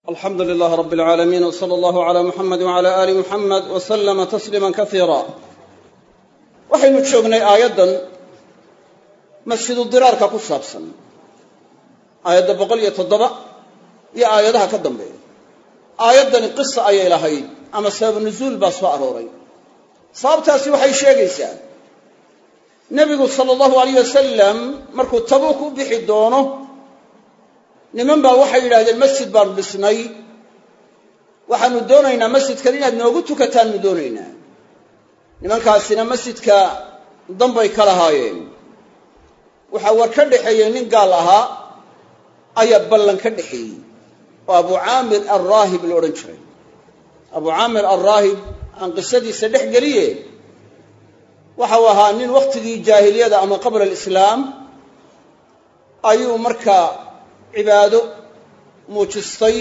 alxamdu lilahi rabi اlcaalamiin wsala allahu calaa muxamedi wcala aali muxamed waslama tasliima kaiira waxaynu joognay aayaddan masjidu diraarka ku saabsan aayadda 107 iyo aayadaha ka dambeeya aayaddani qisa ayay lahayd ama sabab nuzuul baa soo arooray sababtaasi waxay sheegaysaa nebigu sala allahu alayh wasalam markuu tabuuk u bixi doono niman baa waxay yidhahdeen masjid baanu dhisnay waxaanu doonaynaa masjidkan inaad noogu tukataannu doonaynaa nimankaasina masjidka dambay ka lahaayeen waxaa war ka dhexeeyey nin gaal ahaa ayaa ballan ka dhexeeyey oo abu caamir alraahib la odhan jiray abu caamir alraahib aan qisadiisa dhex geliye waxau ahaa nin wakhtigii jaahiliyada ama qabla alislaam ayuu markaa cibaado muujistay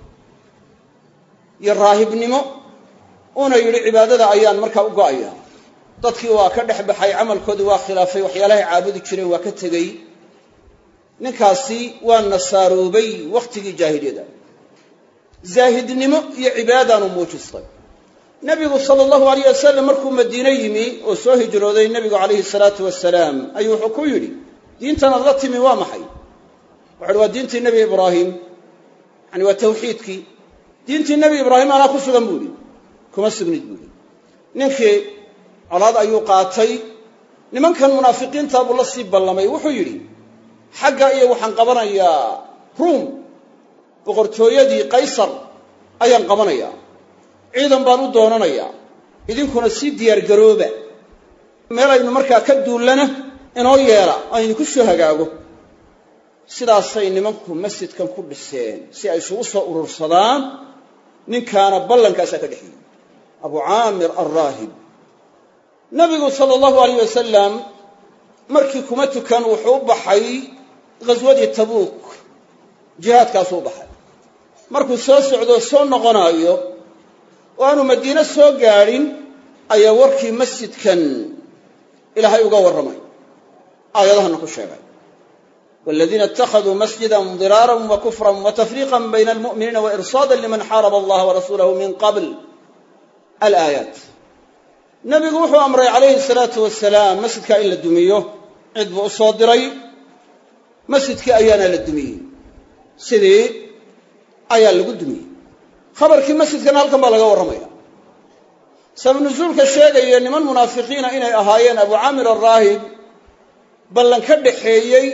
iyo raahibnimo una yidhi cibaadada ayaan markaa u go'ayaa dadkii waa ka dhex baxay camalkoodii waa khilaafay waxyaalahay caabudi jireen waa ka tegey ninkaasi waa nasaaroobay wakhtigii jaahiliyada zaahidnimo iyo cibaadaanu muujistay nebigu sala allahu alayh wasalam markuu madiine yimi oo soo hijrooday nebigu calayhi salaatu wasalaam ayuu wuxuu ku yidhi diintanaad la timi waa maxay wuxuuhi waa diintii nebi ibraahim yani waa tawxiidkii diintii nebi ibraahim anaa ku sugan buu idhi kuma sugnid buu idhi ninkii colaad ayuu qaatay nimankan munaafiqiinta buu la sii ballamay wuxuu yidhi xagga iyo waxaan qabanayaa ruum boqortooyadii qaysar ayaan qabanayaa ciidan baan u doonanayaa idinkuna sii diyaargarooba meel aynu markaa ka duullana inoo yeela aynu ku soo hagaago sidaasay nimanku masjidkan ku dhiseen si ay isugu soo urursadaan ninkaana ballankaasaa ka dhexeeyey abu caamir alraahib nabigu sala allahu alayh wasalam markii kuma tukan wuxuu u baxay ghaswadii tabuuk jihaadkaasuu u baxay markuu soo socdo soo noqonaayo oo aanu madiine soo gaadhin ayaa warkii masjidkan ilaahay uga warramay aayadahana ku sheegay والذين اتخذوا مسجدا ضرارا وكفرا وتفريقا بين المؤمنين وإرصادا لمن حارب الله ورسوله من قبل الآيات نبي وحو أمري عليه الصلاة والسلام مسجدك إلا الدمية عدب أصادري مسجدك أيانا للدمية سيدي أيان لقدمية خبرك مسجدك نالكم بلغا ورمية سبب نزولك الشيء أن من منافقين إني أهايين أبو عامر الراهب بلن كدحيي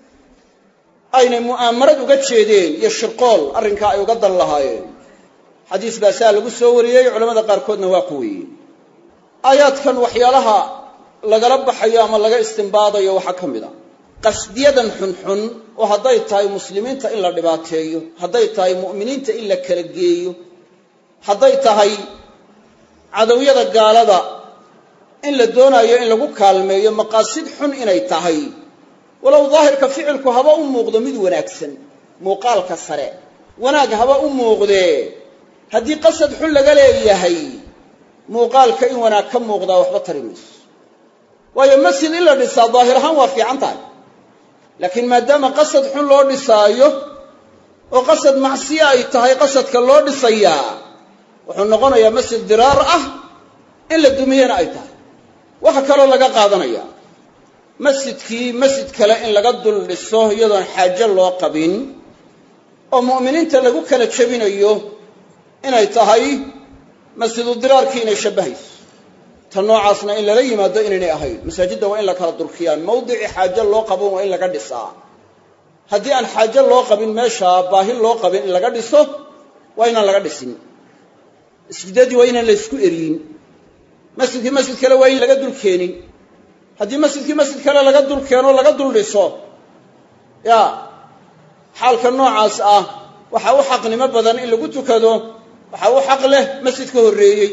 aynay mu'aamarad uga jeedeen iyo shirqool arrinkaa ay uga dan lahaayeen xadiis baa saa lagu soo wariyey culamada qaarkoodna waa quweeyeen aayaadkan waxyaalaha lagala baxayo ama laga istimbaadayo waxaa ka mid a qasdiyadan xunxun oo hadday tahay muslimiinta in la dhibaateeyo hadday tahay mu'miniinta in la kala geeyo hadday tahay cadowyada gaalada in la doonayo in lagu kaalmeeyo maqaasid xun inay tahay walow daahirka ficilku haba u muuqdo mid wanaagsan muuqaalka sare wanaag haba u muuqdee haddii qasad xun laga leeyahay muuqaalka in wanaag ka muuqdaa waxba tari mayso waayo masjid in la dhisaa daahir ahaan waa fiican tahay laakiin maadaama qasad xun loo dhisaayo oo qasad macsiya ay tahay qasadka loo dhisayaa wuxuu noqonayaa masjid diraar ah in la dumiyana ay tahay waxa kaloo laga qaadanaya masjidkii masjid kale in laga dul dhiso iyadoon xaajo loo qabin oo mu'miniinta lagu kala jebinayo inay tahay masjidu diraarkii inay shabbahayso tan noocaasna in lala yimaado inaynay ahayn masaajidda waa in la kala durkiyaan mawdici xaajo loo qabin waa in laga dhisaa haddii aan xaajo loo qabin meesha baahi loo qabin in laga dhiso waa inaan laga dhisin isjidadii waa inaan la isku eriyin masjidkii masjid kale waa in laga dul keenin haddii masjidkii masjid kale laga dul keeno laga dul dhiso ya xaalka noocaas ah waxaa u xaqnimo badan in lagu tukado waxaa u xaq leh masjidka horreeyey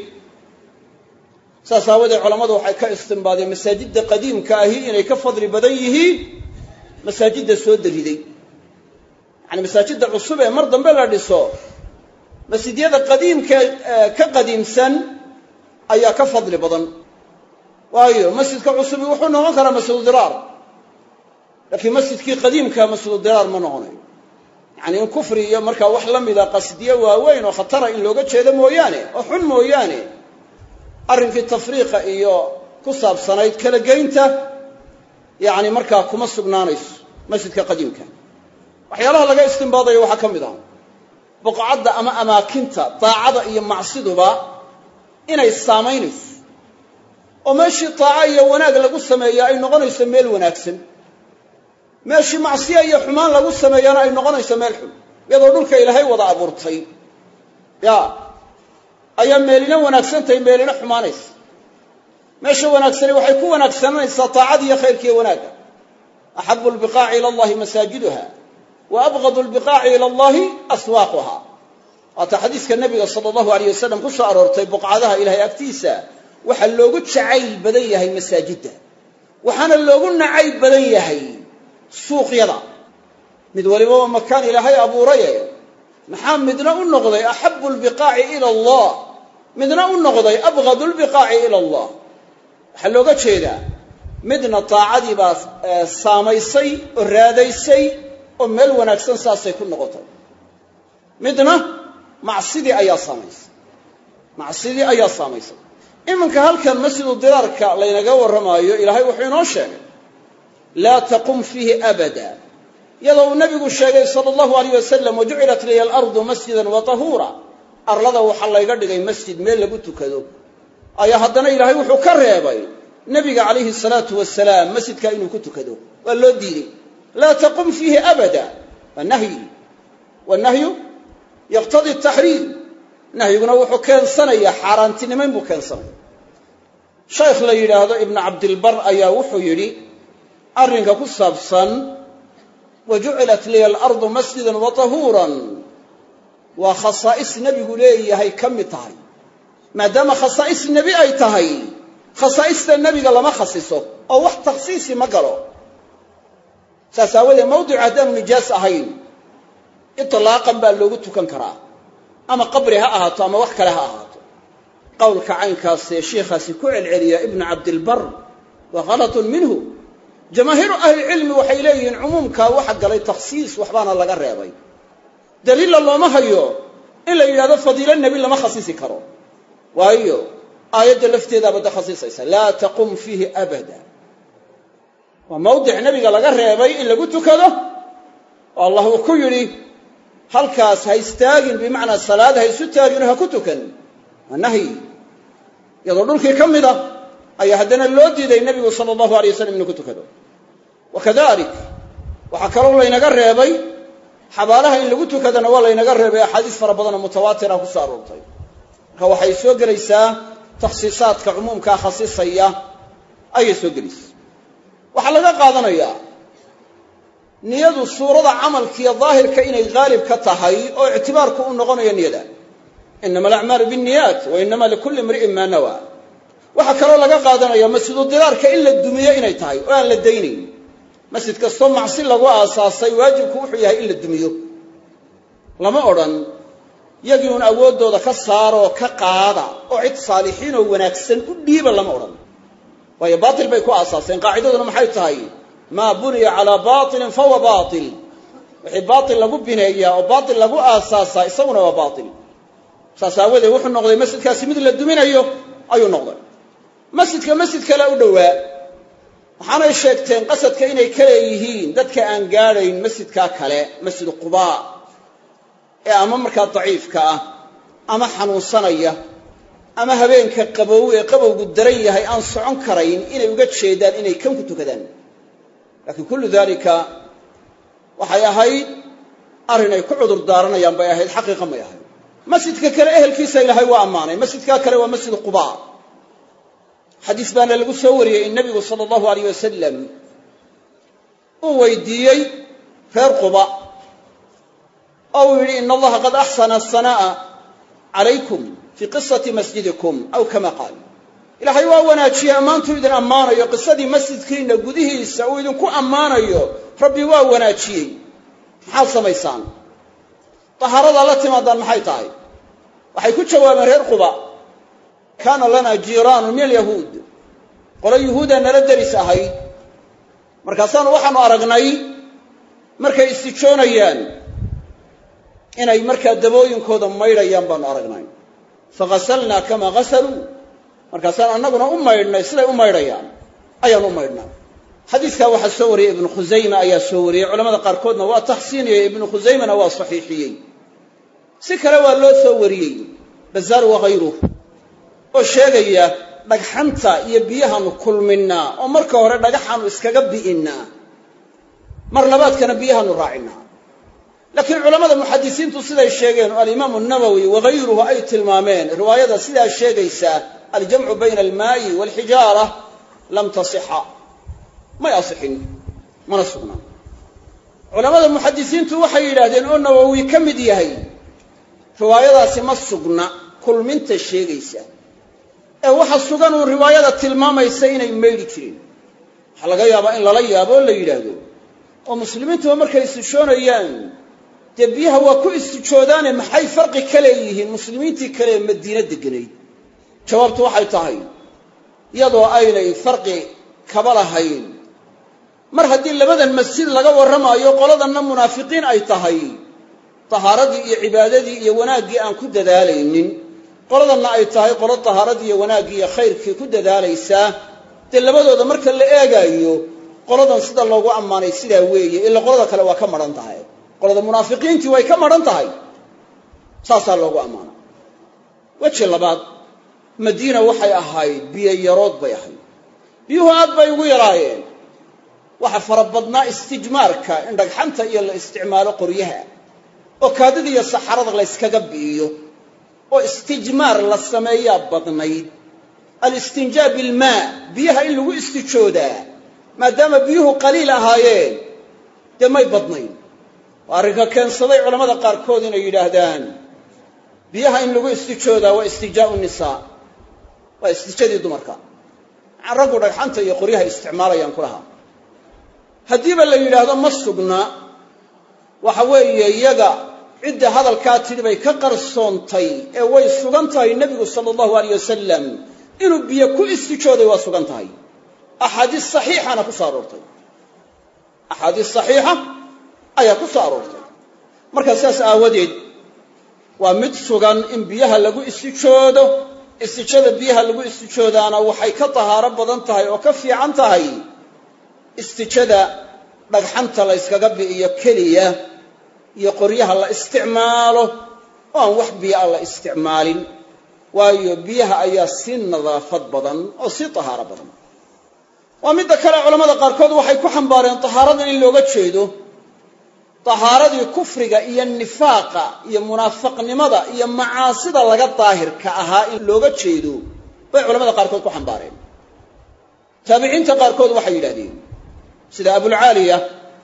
saas aawadeed culammadu waxay ka istimbaadeen masaajidda qadiimka ahi inay ka fadli badan yihiin masaajidda soo dariday yacani masaajidda cusub ee mar dambe la dhiso masjidyada qadiimka ka qadiimsan ayaa ka fadli badan waayo masjidka cusubi wuxuu noqon karaa masjidu diraar laakiin masjidkii qadiimka masjidu diraar ma noqonayo yacni in kufri iyo markaa wax la mida qasdiye waaweyn oo khatara in looga jeedo mooyaane oo xun mooyaane arrinkii tafriiqa iyo ku saabsanayd kala geynta yacni markaa kuma sugnaanayso masjidka qadiimka waxyaalaha laga istinbaadayo waxaa ka mid ah buqcadda ama amaakinta daacada iyo macsiduba inay saamaynayso oo meeshii taaca iyo wanaag lagu sameeya ay noqonayso meel wanaagsan meeshii macsiya iyo xumaan lagu sameeyana ay noqonayso meel xun iyadoo dhulka ilaahay wada abuurtay ayaa meelina wanaagsantahay meelina xumaanaysa meesha wanaagsani waxay ku wanaagsananaysaa taacada iyo khayrka iyo wanaagga axabu albiqaaci ila allahi masaajiduha wa abghadu albikaaci ila allahi aswaaquha waata xadiiska nabiga sala allahu alayh wasalam ku soo aroortay buqcadaha ilahay agtiisa waxaa loogu jacayl badan yahay masaajidda waxaana loogu nacayb badan yahay suuqyada mid waliba waa makaan ilaahay abuuraye maxaa midna u noqday axabu albiqaaci ila allah midna u noqday abghadu albikaaci ila allah waxaa looga jeedaa midna taacadii baa saamaysay oo raadaysay oo meel wanaagsan saasay ku noqotay midna macsidii ayaa saamaysay iminka halkan masjidu diraarka laynaga warramaayo ilaahay wuxuu inoo sheegay laa taqum fiihi abada iyadoo uu nabigu sheegay sala allahu alayh wasalam wajucilat liya alardu masjidan wa tahuura arlada waxaa layga dhigay masjid meel lagu tukado ayaa haddana ilaahay wuxuu ka reebay nabiga calayhi salaatu wasalaam masjidka inuu ku tukado waa loo diiday laa taqum fiihi abada waa nahyi wanahyu yaqtadi taxriim nahyiguna wuxuu keensanayaa xaaraantinimayn buu keensanaya shaykh la yidhaahdo ibnu cabdilbar ayaa wuxuu yidhi arrinka ku saabsan wajucilat liya alardu masjidan wa tahuuran waa khasaa'is nebigu leeyahay ka mid tahay maadaama khasaa'is nebi ay tahay khasaa'ista nebiga lama khasiso oo wax takhsiisi ma galo saas aawadeed mawdicu haddaanu nijaas ahayn itlaaqan baa loogu tukan karaa ama qabri ha ahaato ama wax kale ha ahaato qowlka caynkaasee shiikhaasi ku celceliya ibnu cabdilbar waa halatun minhu jamaahiiru ahlilcilmi waxay leeyihiin cumuumkaa waxa galay takhsiis waxbaana laga reebay daliilla looma hayo in la yidhahdo fadiilo nebi lama khasisi karo waayo aayadda lafteedaaba da khasisaysa laa taqum fiihi abada waa mawdic nebiga laga reebay in lagu tukado oo allah uu ku yidhi halkaas ha istaagin bimacnaa salaad ha isu taagino ha ku tukan waa nahyi iyadoo dhulkii ka mida ayaa haddana loo diiday nebigu sala allahu alay wasalam inuu ku tukado wakadalik waxaa kaloo laynaga reebay xabaalaha in lagu tukadana waa laynaga reebay axaadiis fara badanoo mutawaatira ku soo aroortay marka waxay soo gelaysaa takhsiisaadka cumuumkaa khasisaya ayay soo gelaysa waxaa laga qaadanayaa niyadu suurada camalkiiyo daahirka inay haalib ka tahay oo ictibaarku u noqonayo niyada inama alacmaalu binniyaat wa inama likulli imri'in maa nawaa waxaa kaloo laga qaadanaya masjidu diraarka in la dumiyo inay tahay oo aan la daynayn masjid kastoo macsi lagu aasaasay waajibku wuxuu yahay in la dumiyo lama odhan yagii un awooddooda ka saaroo ka qaada oo cid saalixiin oo wanaagsan u dhiiba lama odhan waayo baatil bay ku aasaaseen qaacidaduna maxay tahay maa buniya calaa baatilin fahuwa baatil wixii baatil lagu bineeyaa oo baatil lagu aasaasaa isaguna waa baatil saas aawadeed wuxuu noqday masjidkaasi mid la duminayo ayuu noqday masjidka masjid kale u dhowaa waxaanay sheegteen qasadka inay ka leeyihiin dadka aan gaadhayn masjidkaa kale masjid qubaa ee ama markaa daciifka ah ama xanuunsanaya ama habeenka qabow ee qabowgu daran yahay aan socon karayn inay uga jeedaan inay kan ku tukadaan laakiin kullu daalika waxay ahayd arrin ay ku cudur daaranayaan bay ahayd xaqiiqa may ahayd masjidka kale ehelkiisa ilaahay waa ammaanay masjidkaa kale waa masjid qubaa xadiis baana lagu soo wariyey in nebigu sala allahu alayh wasalam uu weydiiyey reer quba oo uu yidhi ina allaha qad axsana asanaa'a calaykum fii qisati masjidikum aw kama qaal ilaahay waa wanaajiyey ammaantuu idin ammaanayo qisadii masjidkiinna gudihiisa uu idinku ammaanayo rabbi waa wanaajiyey maxaad samaysaan tahaaradaa la timaadaan maxay tahay waxay ku jawaabeen reer quba kaana lanaa jiiraanu min alyahuud qolo yuhuudaa nala deris ahayd markaasaanu waxaanu aragnay markay istijoonayaan inay markaa dabooyinkooda maydhayaan baanu aragnay faghasalnaa kama ghasaluu markaasaan annaguna u maydhnay siday u maydhayaan ayaan u maydhnaa xadiidkaa waxaa soo wariyey ibnu khusayma ayaa soo wariyey culamada qaarkoodna waa taxsiiniyey ibnu khusaymana waa saxiixiyey si kale waa loo soo wariyey bazaar waghayruh oo sheegaya dhagxanta iyo biyahaanu kulminnaa oo marka hore dhagaxaanu iskaga bi'innaa mar labaadkana biyahaanu raacinnaa laakiin culammada muxadisiintu siday sheegeen oo alimaamu nawowi waghayruhu ay tilmaameen riwaayada sidaa sheegaysa aljamcu bayna almaa'i waalxijaara lam tasixa may asixin mana sugnaan culammada muxadisiintu waxay yidhaahdeen oo nawowi ka mid yahay riwaayadaasi ma sugna kulminta sheegaysa ee waxa sugan uu riwaayada tilmaamaysa inay maydhi jireen waxaa laga yaabaa in lala yaabo oo la yidhaahdo oo muslimiintuba markay istijhoonayaan dee biyaha waa ku istijoodaane maxay farqi ka leeyihiin muslimiintii kale ee madiine degganayd jawaabtu waxay tahay iyadoo aynay farqi kaba lahayn mar haddii labadan masjid laga warramaayo qoladanna munaafiqiin ay tahay tahaaradii iyo cibaadadii iyo wanaaggii aan ku dadaalaynin qoladanna ay tahay qolo tahaaradii iyo wanaaggii iyo khayrkii ku dadaalaysaa dee labadooda marka la eegaayo qoladan sida loogu ammaanay sidaa weeye ila qolada kale waa ka madhan tahay qolada munaafiqiintii way ka madhan tahay saasaa loogu ammaana weji labaad madiina waxay ahayd biyo yarood bay ahayd biyuhu aad bay ugu yaraayeen waxa farabadnaa istijmaarka in dhagxanta iyo la isticmaalo qoryaha oo kaadida iyo saxarada la yskaga bi'iyo oo istijmaar la sameeyaa badnayd alistinjaa bilmaa biyaha in lagu istijoodaa maadaama biyuhu qaliil ahaayeen dee may badnayn waa arrinka keensaday culammada qaarkood inay yidhaahdaan biyaha in lagu istijoodaa waa istijaa'u nisaa waa istijadii dumarka raggu dhagxanta iyo qoryaha isticmaalayaan ku lahaa haddiiba la yidhaahdo ma sugna waxa weeye iyaga cidda hadalkaa tidhi bay ka qarsoontay ee way sugan tahay nebigu sala allahu alayh wasalam inuu biyo ku istijooday waa sugan tahay axaadiis saxiixana ku soo aroortay axaadiis saxiixa ayaa ku soo aroortay markaa sidaas aawadeed waa mid sugan in biyaha lagu istijoodo istijada biyaha lagu istijoodaana waxay ka tahaaro badan tahay oo ka fiican tahay istijada dhagxanta la yskaga bi'iyo keliya iyo qoryaha la isticmaalo oo aan wax biyaa la isticmaalin waayo biyaha ayaa sii nadaafad badan oo sii tahaaro badan waa midda kale culammada qaarkood waxay ku xambaareen tahaaradan in looga jeedo tahaaradii kufriga iyo nifaaqa iyo munaafaqnimada iyo macaasida laga daahirka ahaa in looga jeedo bay culamada qaarkood ku xambaareen taabiciinta qaarkood waxay yidhahdeen sida abulcaaliya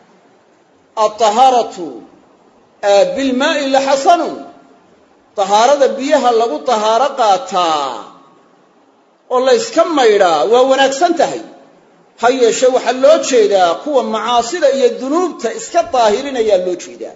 alطahaaratu bilmaa'i laxasanun tahaarada biyaha lagu tahaaro qaataa oo la yska maydhaa waa wanaagsan tahay ha yeeshe waxaa loo jeedaa kuwa macaasida iyo dunuubta iska daahirinayaa loo jeedaa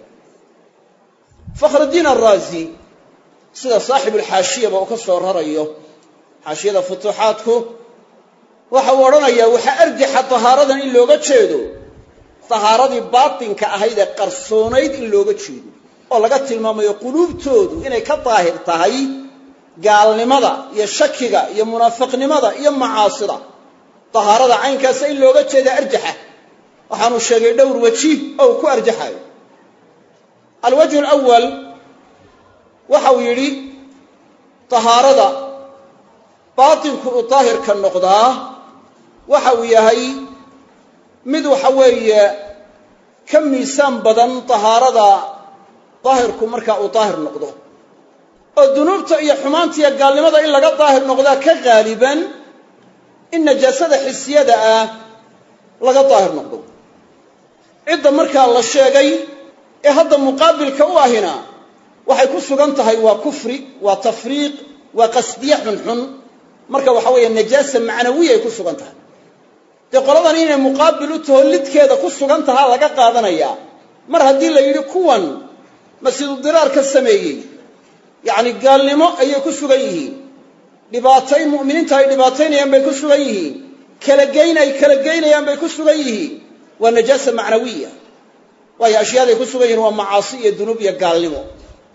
fakhrudiin araazi sida saaxibulxaashiyaba uu ka soo rarayo xaashiyada futuuxaadku waxa uu odhanayaa waxaa arjaxa tahaaradan in looga jeedo tahaaradii baatinka ahayd ee qarsoonayd in looga jeedo oo laga tilmaamayo quluubtoodu inay ka daahir tahay gaalnimada iyo shakiga iyo munaafiqnimada iyo macaasida tahaarada caynkaasa in looga jeeda arjaxa waxaanu sheegay dhowr weji oo uu ku arjaxayo alwajhu alawal waxa uu yidhi tahaarada baatinku uu daahirka noqdaa waxa uu yahay mid waxa weeye ka miisaan badan tahaarada daahirku markaa uu daahir noqdo oo dunuubta iyo xumaanta iyo gaalnimada in laga daahir noqdaa ka qaaliban in najaasada xisiyada ah laga daahir noqdo cidda markaa la sheegay ee hadda muqaabilka u ahina waxay ku sugan tahay waa kufri waa tafriiq waa qasdiye xunxun marka waxa weeye najaasa macnawiya ay ku sugan tahay dee qoladan inay muqaabil u taho lidkeeda ku sugan tahaa laga qaadanayaa mar haddii la yidhi kuwan masjidu diraar ka sameeyey yacni gaalnimo ayay ku sugan yihiin dhibaatayn mu'miniinta ay dhibaataynayaan bay ku sugan yihiin kala geyn ay kala geynayaan bay ku sugan yihiin waa najaasa macnawiya waayo ashyaaday ku sugan yihiin waa macaasi iyo dunuub iyo gaalnimo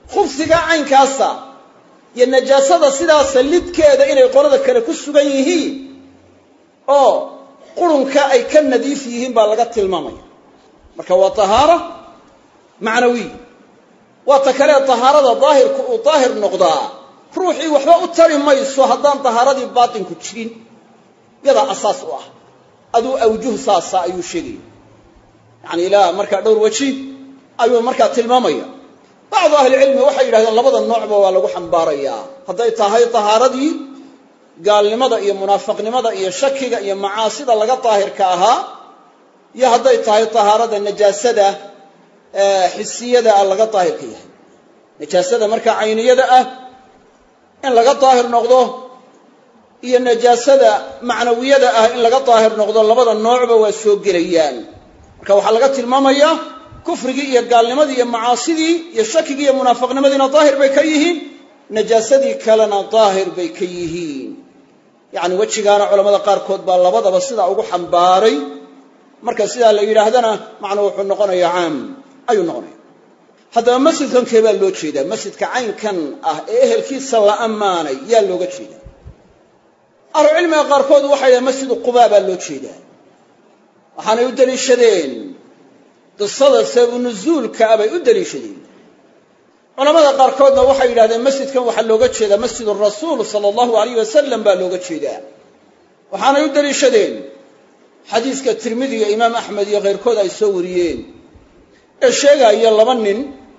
khubsiga caynkaasa iyo najaasada sidaasa lidkeeda inay qolada kale ku sugan yihiin oo qurunka ay ka nadiif yihiin baa laga tilmaamaya marka waa tahaara macnawi waa ta kale tahaarada daahirku uu daahir noqdaa ruuxii waxba u tari mayso haddaan tahaaradii baatinku jirin yadaa asaas u ah aduu awjuh saasa ayuu sheegaya yani ilaa markaa dhowr waji ayuu markaa tilmaamaya bacdu ahlicilmi waxay yidhahdeen labada noocba waa lagu xambaarayaa hadday tahay tahaaradii gaalnimada iyo munaafaqnimada iyo shakiga iyo macaasida laga daahirka ahaa iyo hadday tahay tahaarada najaasada xisiyada ah laga daahirka yahay najaasada markaa cayniyada ah in laga daahir noqdo iyo najaasada macnawiyada ah in laga daahir noqdo labada noocba waa soo gelayaan marka waxaa laga tilmaamayaa kufrigii iyo gaalnimadii iyo macaasidii iyo shakigii iyo munaafaqnimadiina daahir bay ka yihiin najaasadii kalena daahir bay ka yihiin yacni wejigaana culamada qaarkood baa labadaba sidaa ugu xambaaray marka sidaa la yidhaahdana macnuu wuxuu noqonayaa caam ayuu noqonaya haddaba masjidkan kee baa loo jeedaa masjidka caynkan ah ee ehelkiisa la ammaanay yaa looga jeedaa ahlucilmiga qaarkood waxay dhahen masjidu qubaa baa loo jeedaa waxaanay u deliishadeen qisada sababu nuzuulka ah bay u deliishadeen culamada qaarkoodna waxay yidhahdeen masjidkan waxaa looga jeedaa masjidu rasuul sala allahu alayh wasalam baa looga jeedaa waxaanay u deliishadeen xadiiska tirmidi iyo imaam axmed iyo keyrkood ay soo wariyeen ee sheegaya laba nin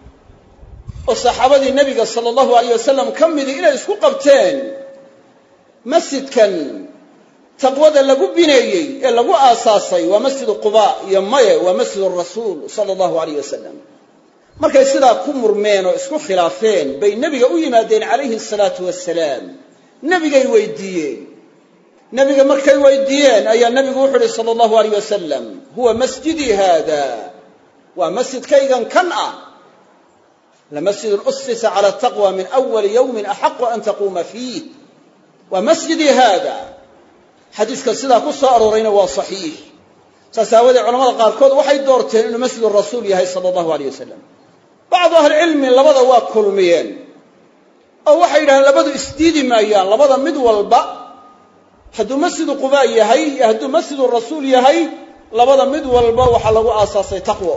oo saxaabadii nebiga sala allahu alayh wasalam ka midii inay isku qabteen masjidkan taqwada lagu bineeyey ee lagu aasaasay waa masjidu qubaa iyo maye waa masjidu rasuul sala allahu alayh wasalam markay sidaa ku murmeen oo isku khilaafeen bay nebiga u yimaadeen calayhi asalaatu wassalaam nebigay weydiiyeen nebiga markay weydiiyeen ayaa nebigu wuxu uhi sala allahu alayh wasalam huwa masjidii haada waa masjidkaygan kan ah lamasjidun usisa cala taqwa min awali yawmin axaqu an taquuma fiih waa masjidii haada xadiiska sidaa ku soo aroorayna waa saxiix saas aawadee culamada qaarkood waxay doorteen inuu masjidu rasuul yahay sala allahu alayh wasalam bacdu ahlicilmi labada waa kulmiyeen oo waxay yidhahdeen labadu isdiidi maayaan labada mid walba hadduu masjidu qubaa yahay iyo hadduu masjidu rasuul yahay labada mid walba waxaa lagu aasaasay taqwo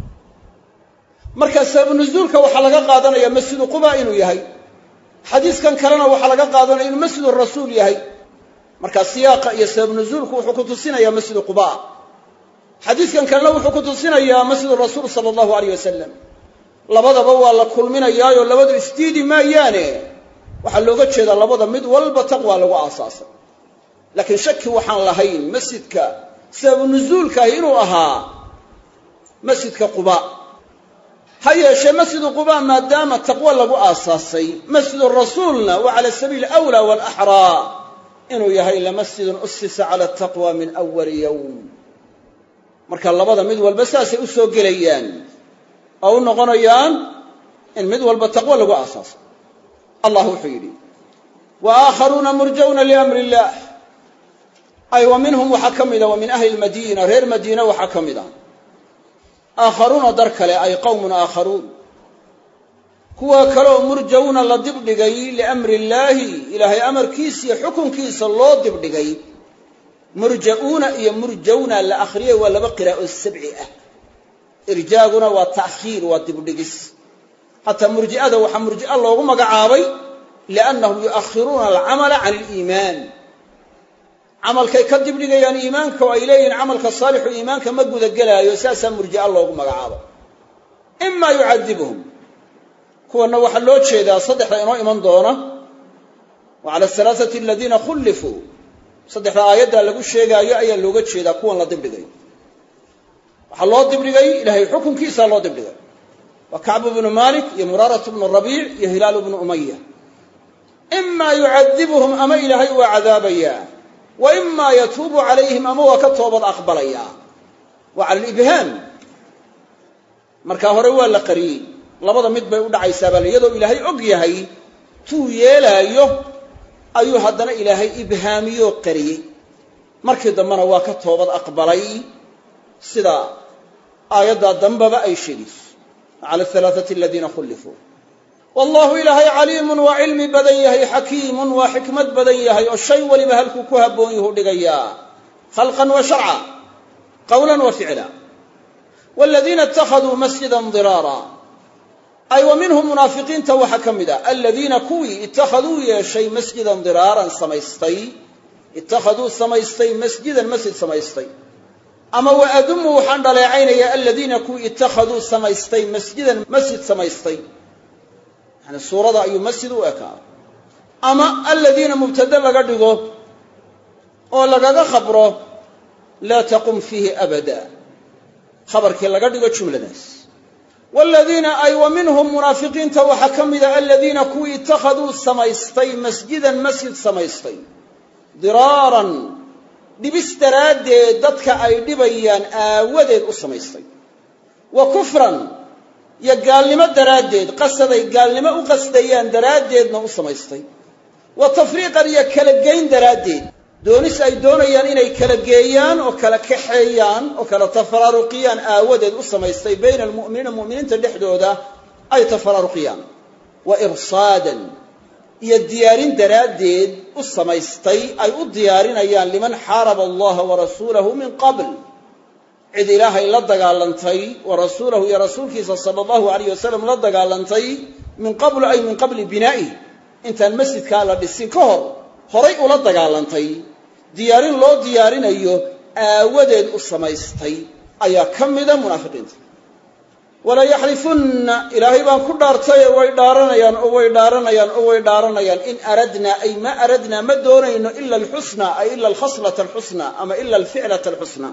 marka sababu nuzuulka waxaa laga qaadanaya masjidu qubaa inuu yahay xadiiskan kalena waxaa laga qaadanaya inuu masjidu rasuul yahay marka siyaaqa iyo sabab nuzuulku wuxuu ku tusinayaa masjidu qubaa xadiiskan kalena wuxuu ku tusinayaa masjidu rasuul sala allahu alayh wasalam labadaba waa la kulminayaayoo labadu isdiidi maayaane waxaa looga jeedaa labada mid walba taqwa lagu aasaasay laakiin shaki waxaan lahayn masjidka sababu nuzuulkaahi inuu ahaa masjidka qubaa ha yeeshee masjidu qubaa maadaama taqwo lagu aasaasay masjidu rasuulna wa cala sabiili awlaa waalaxraa inuu yahay lamasjidun usisa cala taqwa min awali yowm marka labada mid walba saasay u soo gelayaan oo u noqonayaan in mid walba taqwo lagu aasaasay allah wuxuu yidhi wa aakharuuna murjawna liamri illaah ay wa minhum waxaa ka mida wa min ahli lmadiina reer madiina waxaa ka mid a aakharuuna dar kale ay qowmun aakharuun kuwa kaleoo murjawna la dibdhigay liamri illaahi ilaahay amarkiisa iyo xukunkiisa loo dibdhigay murja'uuna iyo murjawna la akhriyay waa laba qiraa'o sabci ah irjaaguna waa ta'khiir waa dibdhigis hataa murji'ada waxaa murji'a loogu magacaabay liannahum yu'akhiruuna alcamala can aliimaan camalkay ka dibdhigayaan iimaanka oo ay leeyihiin camalka saalixu iimaanka ma gudagelaayo saasaa murji'a loogu magacaabo imaa yucadibuhum kuwana waxaa loo jeedaa saddexda inoo iman doona wa cala alaaثati aladiina khullifuu saddexda aayaddaa lagu sheegaayo ayaa looga jeedaa kuwan la dibdhigay waxaa loo dibdhigay ilaahay xukunkiisaa loo dibdhigay waa kacbu bnu malik iyo muraaratu bnu rabiic iyo hilaalu bnu umaya imaa yucadibuhum ama ilaahay waa cadaabayaa wa imaa yatuubu calayhim ama waa ka toobad aqbalayaa waa cala alibhaam markaa hore waa la qariyey labada mid bay u dhacaysaabaa iyadoo ilaahay og yahay tuu yeelaayo ayuu haddana ilaahay ibhaamiyoo qariyey markii dambena waa ka toobad aqbalay sida aayaddaa dambaba ay sheegayso cala alaaثati aladiina khullifuu wallahu ilaahay caliimun waa cilmi badan yahay xakiimun waa xikmad badan yahay oo shay waliba halkuu ku habboon yuhu dhigayaa khalqan wa sharca qawlan wa ficla waladiina ittakhaduu masjidan diraara ay wa minhum munaafiqiinta waxaa ka mid a aladiina kuwii ittakhaduu yeeshay masjidan diraaran samaystay ittakhaduu samaystay masjidan masjid samaystay ama wa adumu waxaan dhaleecaynayaa aladiina kuwii ittakhaduu samaystay masjidan masjid samaystay yani suurada ayuu masjid u ekaa ama aladiina mubtada laga dhigo oo lagaga khabro laa taqum fiihi abada khabarkii laga dhigo jumladaas waladiina ay wa minhum munaafiqiinta waxaa ka mida aladiina kuwii ittakhaduu samaystay masjidan masjid samaystay diraaran dhibis daraaddeed dadka ay dhibayaan aawadeed u samaystay wa kufran iyo gaalnimo daraaddeed qasaday gaalnimo u qasdayaan daraaddeedna u samaystay wa tafriiqan iyo kala geyn daraaddeed doonis ay doonayaan inay kala geeyaan oo kala kaxeeyaan oo kala tafaraaruqiyaan aawadeed u samaystay bayna almu'miniina mu'miniinta dhexdooda ay tafaraaruqiyaan wa irsaadan iyo diyaarin daraaddeed u samaystay ay u diyaarinayaan liman xaaraba allaha wa rasuulahu min qabl cid ilaahay la dagaalantay wa rasuulahu iyo rasuulkiisa sala allahu alayh wasalam la dagaalantay min qablu ay min qabli binaa'i intaan masjidkaa la dhisin ka hor horay ula dagaalantay diyaarin loo diyaarinayo aawadeed u samaystay ayaa ka mida munaafiqiinta wala yaxlifunna ilaahay baan ku dhaartay way dhaaranayaan oo way dhaaranayaan oo way dhaaranayaan in aradnaa ay ma aradnaa ma doonayno ila alxusna ay ila alkhaslata alxusna ama ila alficlata alxusna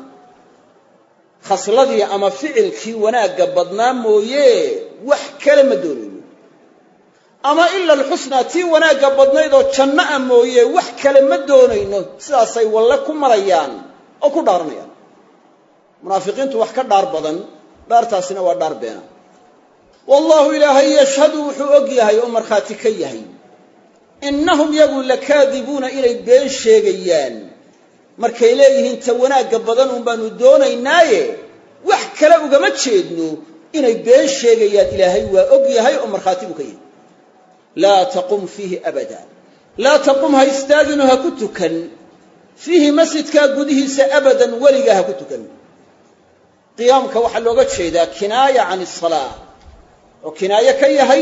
khasladii ama ficilkii wanaagga badnaa mooye wax kale ma doonayno ama ila alxusnaa tii wanaagga badnayd oo janno a mooye wax kale ma doonayno sidaasay walle ku marayaan oo ku dhaaranayaan munaafiqiintu wax ka dhaar badan dhaartaasina waa dhaar beena wallahu ilaahay yashhadu wuxuu og yahay oo markhaati ka yahay innahum yagu lakaadibuuna inay been sheegayaan markay leeyihiin ta wanaagga badan un baanu doonaynaaye wax kale ugama jeedno inay been sheegayaan ilaahay waa og yahay oo markhaati buu ka yahay laa taqum fiihi abada laa taqum ha istaagino ha ku tukan fiihi masjidkaa gudihiisa abadan weligaa ha ku tukan qiyaamka waxaa looga jeedaa kinaaya can asalaa oo kinaaye ka yahay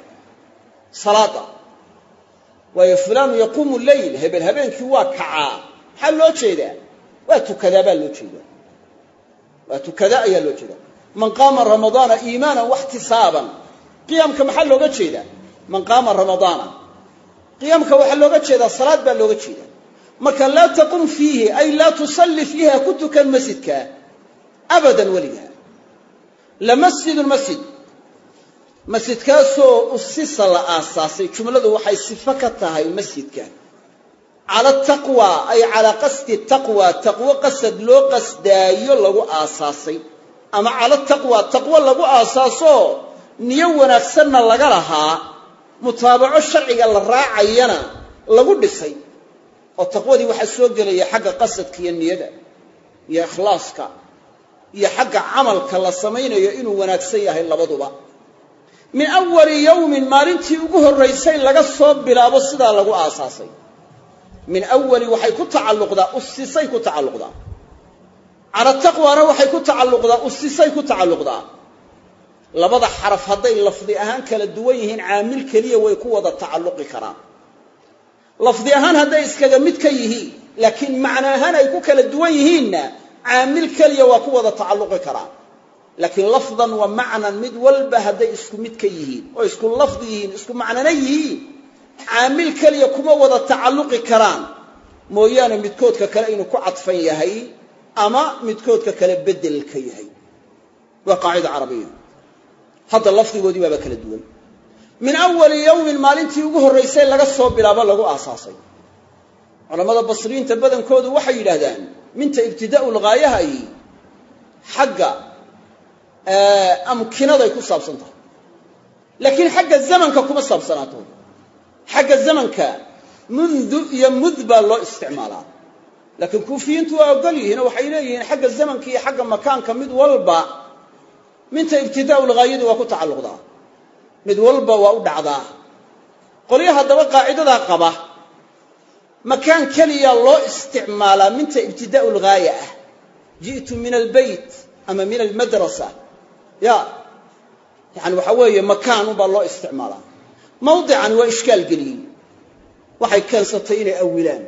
salaada waayo fulaanu yaquumu leyl hebel habeenkii waa kacaa maxaa loo jeedaa waa tukadaa baa loo jeedaa waa tukadaa ayaa loo jeedaa man qaama ramadaana iimaanan waxtisaaban qiyaamka maxaa looga jeedaa man qaama ramadaana qiyaamka waxaa looga jeedaa salaad baa looga jeedaa marka laa taqum fiihi ay laa tusalli fiihi ha ku tukan masjidka abadan weligaa lamasjidun masjid masjidkaasoo usisa la aasaasay jumladu waxay sifo ka tahay masjidka cala taqwa ay calaa qasdi taqwa taqwo qasad loo qasdaayo lagu aasaasay ama cala taqwa taqwo lagu aasaaso niyo wanaagsanna laga lahaa mutaabaco sharciga la raacayana lagu dhisay oo taqwadii waxaa soo gelaya xagga qasadka iyo niyada iyo ikhlaaska iyo xagga camalka la samaynayo inuu wanaagsan yahay labaduba min awali yawmin maalintii ugu horraysay laga soo bilaabo sidaa lagu aasaasay min awali waxay ku tacalluqdaa usisay ku tacalluqdaa cala taqwaana waxay ku tacalluqdaa usisay ku tacalluqdaa labada xaraf hadday lafdi ahaan kala duwan yihiin caamil keliya way ku wada tacalluqi karaan lafdi ahaan hadday iskaga mid ka yihiin laakiin macno ahaan ay ku kala duwan yihiinna caamil keliya waa ku wada tacalluqi karaan laakiin lafdan wa macnan mid walba hadday isku mid ka yihiin oo isku lafdi yihiin isku macnana yihiin caamil keliya kuma wada tacalluqi karaan mooyaane midkoodka kale inuu ku cadfan yahay ama midkoodka kale bedel ka yahay waa qaacida carabiya hadda lafdigoodii baaba kala duwan min awali yawmin maalintii ugu horraysay laga soo bilaabo lagu aasaasay culamada basriyiinta badankoodu waxay yidhaahdaan minta ibtidaa'u lghaayahay xagga amkinaday ku saabsan tahay laakiin xagga zamanka kuma saabsanaato xagga zamanka mundu iyo mud baa loo isticmaalaa laakiin kuufiyiintu waa ogol yihiin oo waxay leeyihiin xagga zamanka iyo xagga makaanka mid walba minta ibtidaa'u lghaayadi waa ku tacalluqdaa mid walba waa u dhacdaa qolyaha haddaba qaacidadaa qaba makaan keliya loo isticmaalaa minta ibtidaa'u lghaaya ah ji'tu min albayt ama min almadrasa yani waxa weeye makaanunbaa loo isticmaalaa mawdican waa ishkaal geliyey waxay keensatay inay awilaan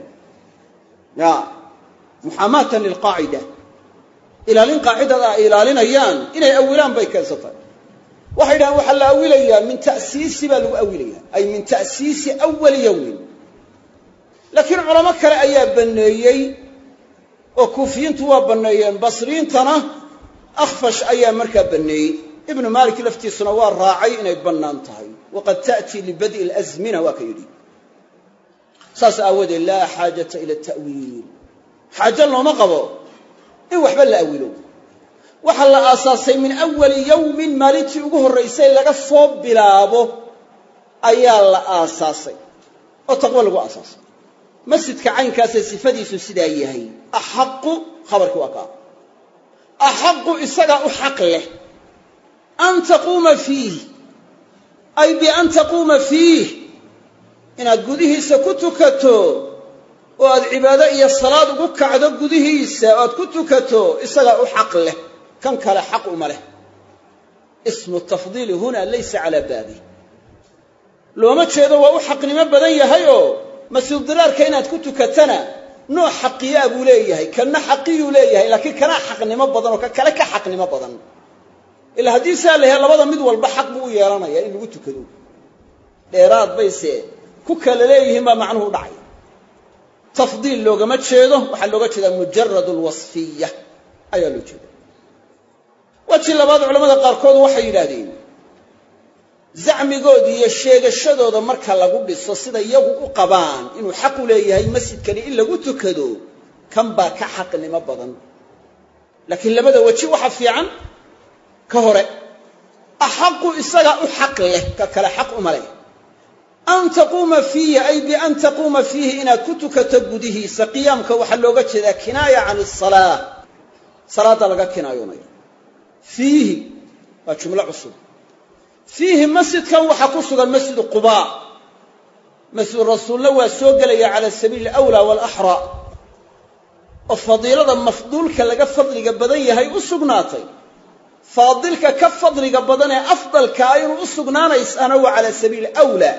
muxaamaatan lilqaacida ilaalin qaacidada ay ilaalinayaan inay awilaan bay keensatay waxay dhahaan waxaa la awilayaa min ta'siisi baa lagu awilaya ay min ta'siisi awali yawmin laakiin culamo kale ayaa banneeyey oo kuufiyiintu waa banneeyeen basriyiintana akhfash ayaa markaa banneeyey ibnu maalik laftiisuna waa raacay inay bannaan tahay waqad ta'tii libad'i alazmina waa ka yidhi saas aawadeed laa xaajata ila ta'wiil xaajo looma qabo in waxba la awilo waxaa la aasaasay min awali yawmin maalintii ugu horraysay laga soo bilaabo ayaa la aasaasay oo taqwo lagu aasaasay masjidka caynkaasee sifadiisu sidaa yahay axaqu khabarkii waa kaa axaqu isagaa u xaq leh an taquuma fiih ay bian taquuma fiih inaad gudihiisa ku tukato oo aad cibaado iyo salaad ugu kacdo gudihiisa oo aad ku tukato isagaa u xaq leh kan kale xaq uma leh ismu tafdiili huna laysa calaa baabi looma jeedo waa u xaqnimo badan yahay oo masjidudiraarka inaad ku tukatana nooc xaqiyaa buu leeyahay kana xaqiyuu leeyahay laakiin kana xaqnimo badan oo ka kale ka xaqnimo badan ilaa haddii saa la yahay labada mid walba xaq buu u yeelanaya in lagu tukado dheeraad bayse ku kala leeyihiin baa macnuhu u dhacay tafdiil loogama jeedo waxaa looga jeedaa mujarad alwasfiya ayaa loo jeeda waji labaad culamada qaarkood waxay yidhaahdeen zacmigooda iyo sheegashadooda marka lagu dhiso sida iyagu u qabaan inuu xaq u leeyahay masjidkani in lagu tukado kan baa ka xaqnimo badan laakiin labada weji waxa fiican ka hore axaqu isaga u xaq leh ka kale xaq uma leh an taquuma fiihi ay bian taquuma fiihi inaad ku tukato gudihiisa qiyaamka waxaa looga jeedaa kinaaya can asalaa salaada laga kinaayoonaya fiihi waa jumlo cusub fiihi masjidkan waxaa ku sugan masjidu qubaa masjidu rasuulna waa soo gelaya cala sabiili alawlaa waalaxraa oo fadiilada mafduulka laga fadliga badan yahay u sugnaatay faadilka ka fadliga badan ee afdalkaa inuu u sugnaanaysaana waa cala sabiili awlaa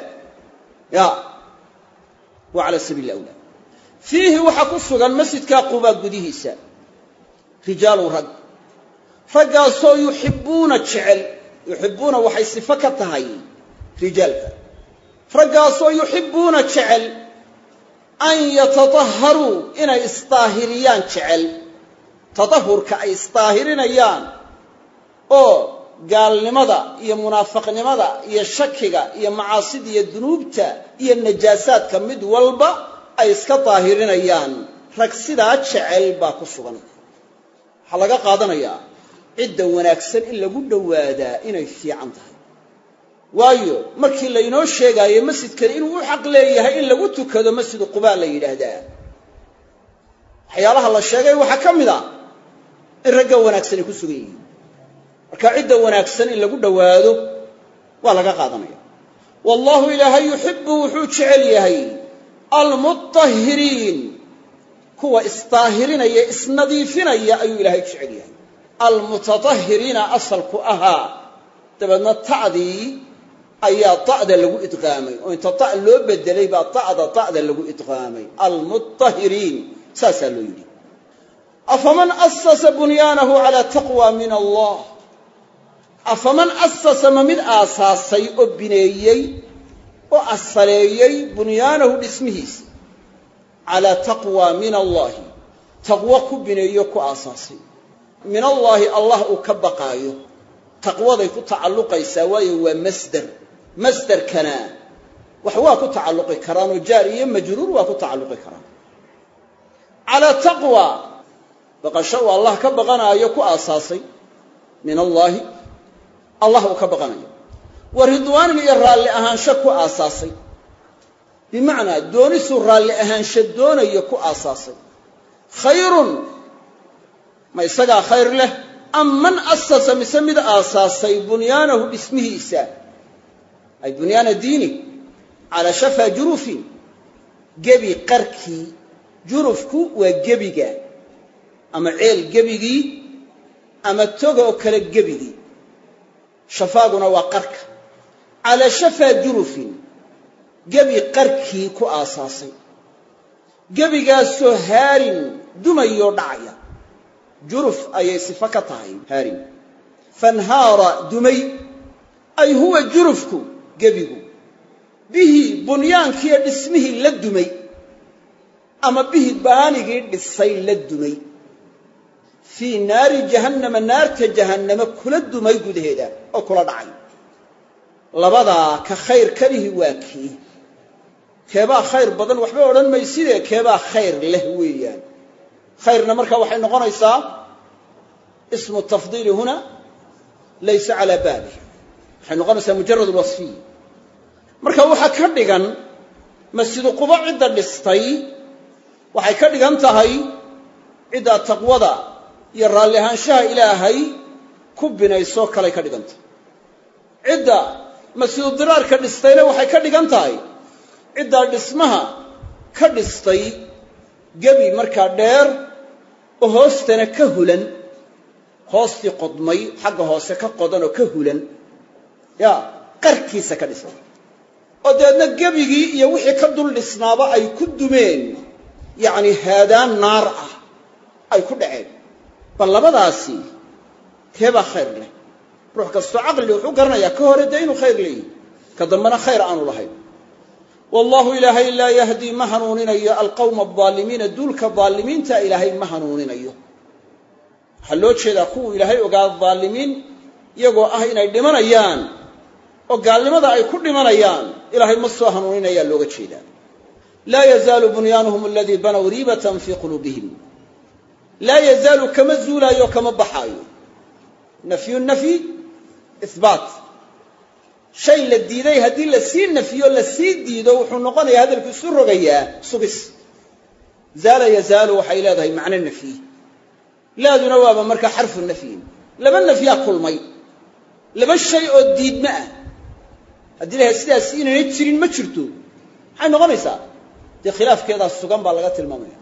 waa cala sabiili awlaa fiihi waxaa ku sugan masjidkaa qubaa gudihiisa rijaalun rag raggaasoo yuxibbuuna jecel yuxibbuuna waxay sifo ka tahay rijaalka raggaasoo yuxibbuuna jecel an yatatahharuu inay isdaahiriyaan jecel tatahurka ay isdaahirinayaan oo gaalnimada iyo munaafaqnimada iyo shakiga iyo macaasida iyo dunuubta iyo najaasaadka mid walba ay iska daahirinayaan rag sidaa jecel baa ku sugan waxaa laga qaadanayaa cidda wanaagsan in lagu dhowaadaa inay fiican tahay waayo markii laynoo sheegaayo masjidkani inuu u xaq leeyahay in lagu tukado masjidu qubaa la yidhaahdaa waxyaalaha la sheegay waxaa ka mid a in ragga wanaagsan ay ku sugan yihiin marka cidda wanaagsan in lagu dhowaado waa laga qaadanaya wallahu ilaahay yuxibbu wuxuu jecel yahay almutahhiriin kuwa isdaahirinaya isnadiifinaya ayuu ilaahay jecel yahay almutatahhiriina asalku ahaa dabeedna ta'dii ayaa ta'da lagu idqaamay oo inta ta' loo bedelay baa ta'da lagu idqaamay almutahhiriin saasaa loo yidhi afaman asasa bunyaanahu calaa taqwa min allah afaman asasa ma mid aasaasay oo bineeyey oo asaleeyey bunyaanahu dhismihiisa calaa taqwa min allaahi taqwo ku bineeyo ku aasaasay min allaahi allah uu ka baqaayo taqwaday ku tacalluqaysaa waayo waa masderkana wax waa ku tacalluqi karaanoo jaar iyo majruur waa ku tacalluqi karaan calaa taqwa baqasho uu allah ka baqanaayo ku aasaasay min allaahi allah uu ka baqanayo wa ridwaanin iyo raalli ahaansho ku aasaasay bimacnaa doonisuu raalli ahaansho doonayo ku aasaasay khayrun ma isagaa khayr leh am man asasa mise mid aasaasay bunyaanahu dhismihiisa ay bunyaana diini calaa shafaa jurufin gebi qarkii jurufku waa gebiga ama ceel gebigii ama toga oo kale gebigii shafaaguna waa qarka calaa shafaa jurufin gebi qarkii ku aasaasay gebigaasoo haarin dumayoo dhacaya juruf ayay sifo ka tahay haarin fanhaara dumay ay huwa jurufku gebigu bihi bunyaankiiyo dhismihii la dumay ama bihi baanigii dhisay la dumay fii naari jahannama naarta jahannama kula dumay gudaheeda oo kula dhacay labadaa ka khayr kalihi waa kii keebaa khayr badan waxba odhan maysidee keebaa khayr leh weeyaan khayrna markaa waxay noqonaysaa ismu tafdiili huna laysa calaa baalih waxay noqonaysaa mujarad alwasfiy marka waxaa ka dhigan masjidu quba cidda dhistay waxay ka dhigan tahay ciddaa taqwada iyo raalli ahaanshaha ilaahay ku binaysoo kalay ka dhigan tahay cidda masjidu diraarka dhistayna waxay ka dhigan tahay ciddaa dhismaha ka dhistay gebi markaa dheer oo hoostana ka hulan hoostii qodmay xagga hoose ka qodan oo ka hulan qarkiisa ka dhistay oo dabeedna gebigii iyo wixii ka dul dhisnaaba ay ku dumeen yacni haadaan naar ah ay ku dhaceen bal labadaasi keebaa khayr leh ruux kastoo caqli wuxuu garanayaa ka hore dee inuu khayr leeyahy ka dambena khayr aanu lahayn wallahu ilaahay laa yahdii ma hanuuninayo alqawma aldaalimiina duulka daalimiinta ilaahay ma hanuuninayo waxaa loo jeedaa kuwuu ilaahay ogaa daalimiin iyagoo ah inay dhimanayaan oo gaalnimada ay ku dhimanayaan ilaahay ma soo hanuuninayaa looga jeedaa laa yazaalu bunyaanuhum aladii banow riibatan fii quluubihim laa yazaalu kama zuulaayo kama baxaayo nafyu nafyi ihbaat shay la diiday haddii la sii nafiyo la sii diido wuxuu noqonayaa hadalku isu rogayaa sugis zaala yazaalu waxay leedahay macno nafyi laaduna waaba markaa xarfu nafyin laba nafyaa kulmay laba shay oo diidma ah haddii lahay sidaas inayna jirin ma jirto maxay noqonaysaa dee khilaafkeedaa sugan baa laga tilmaamaya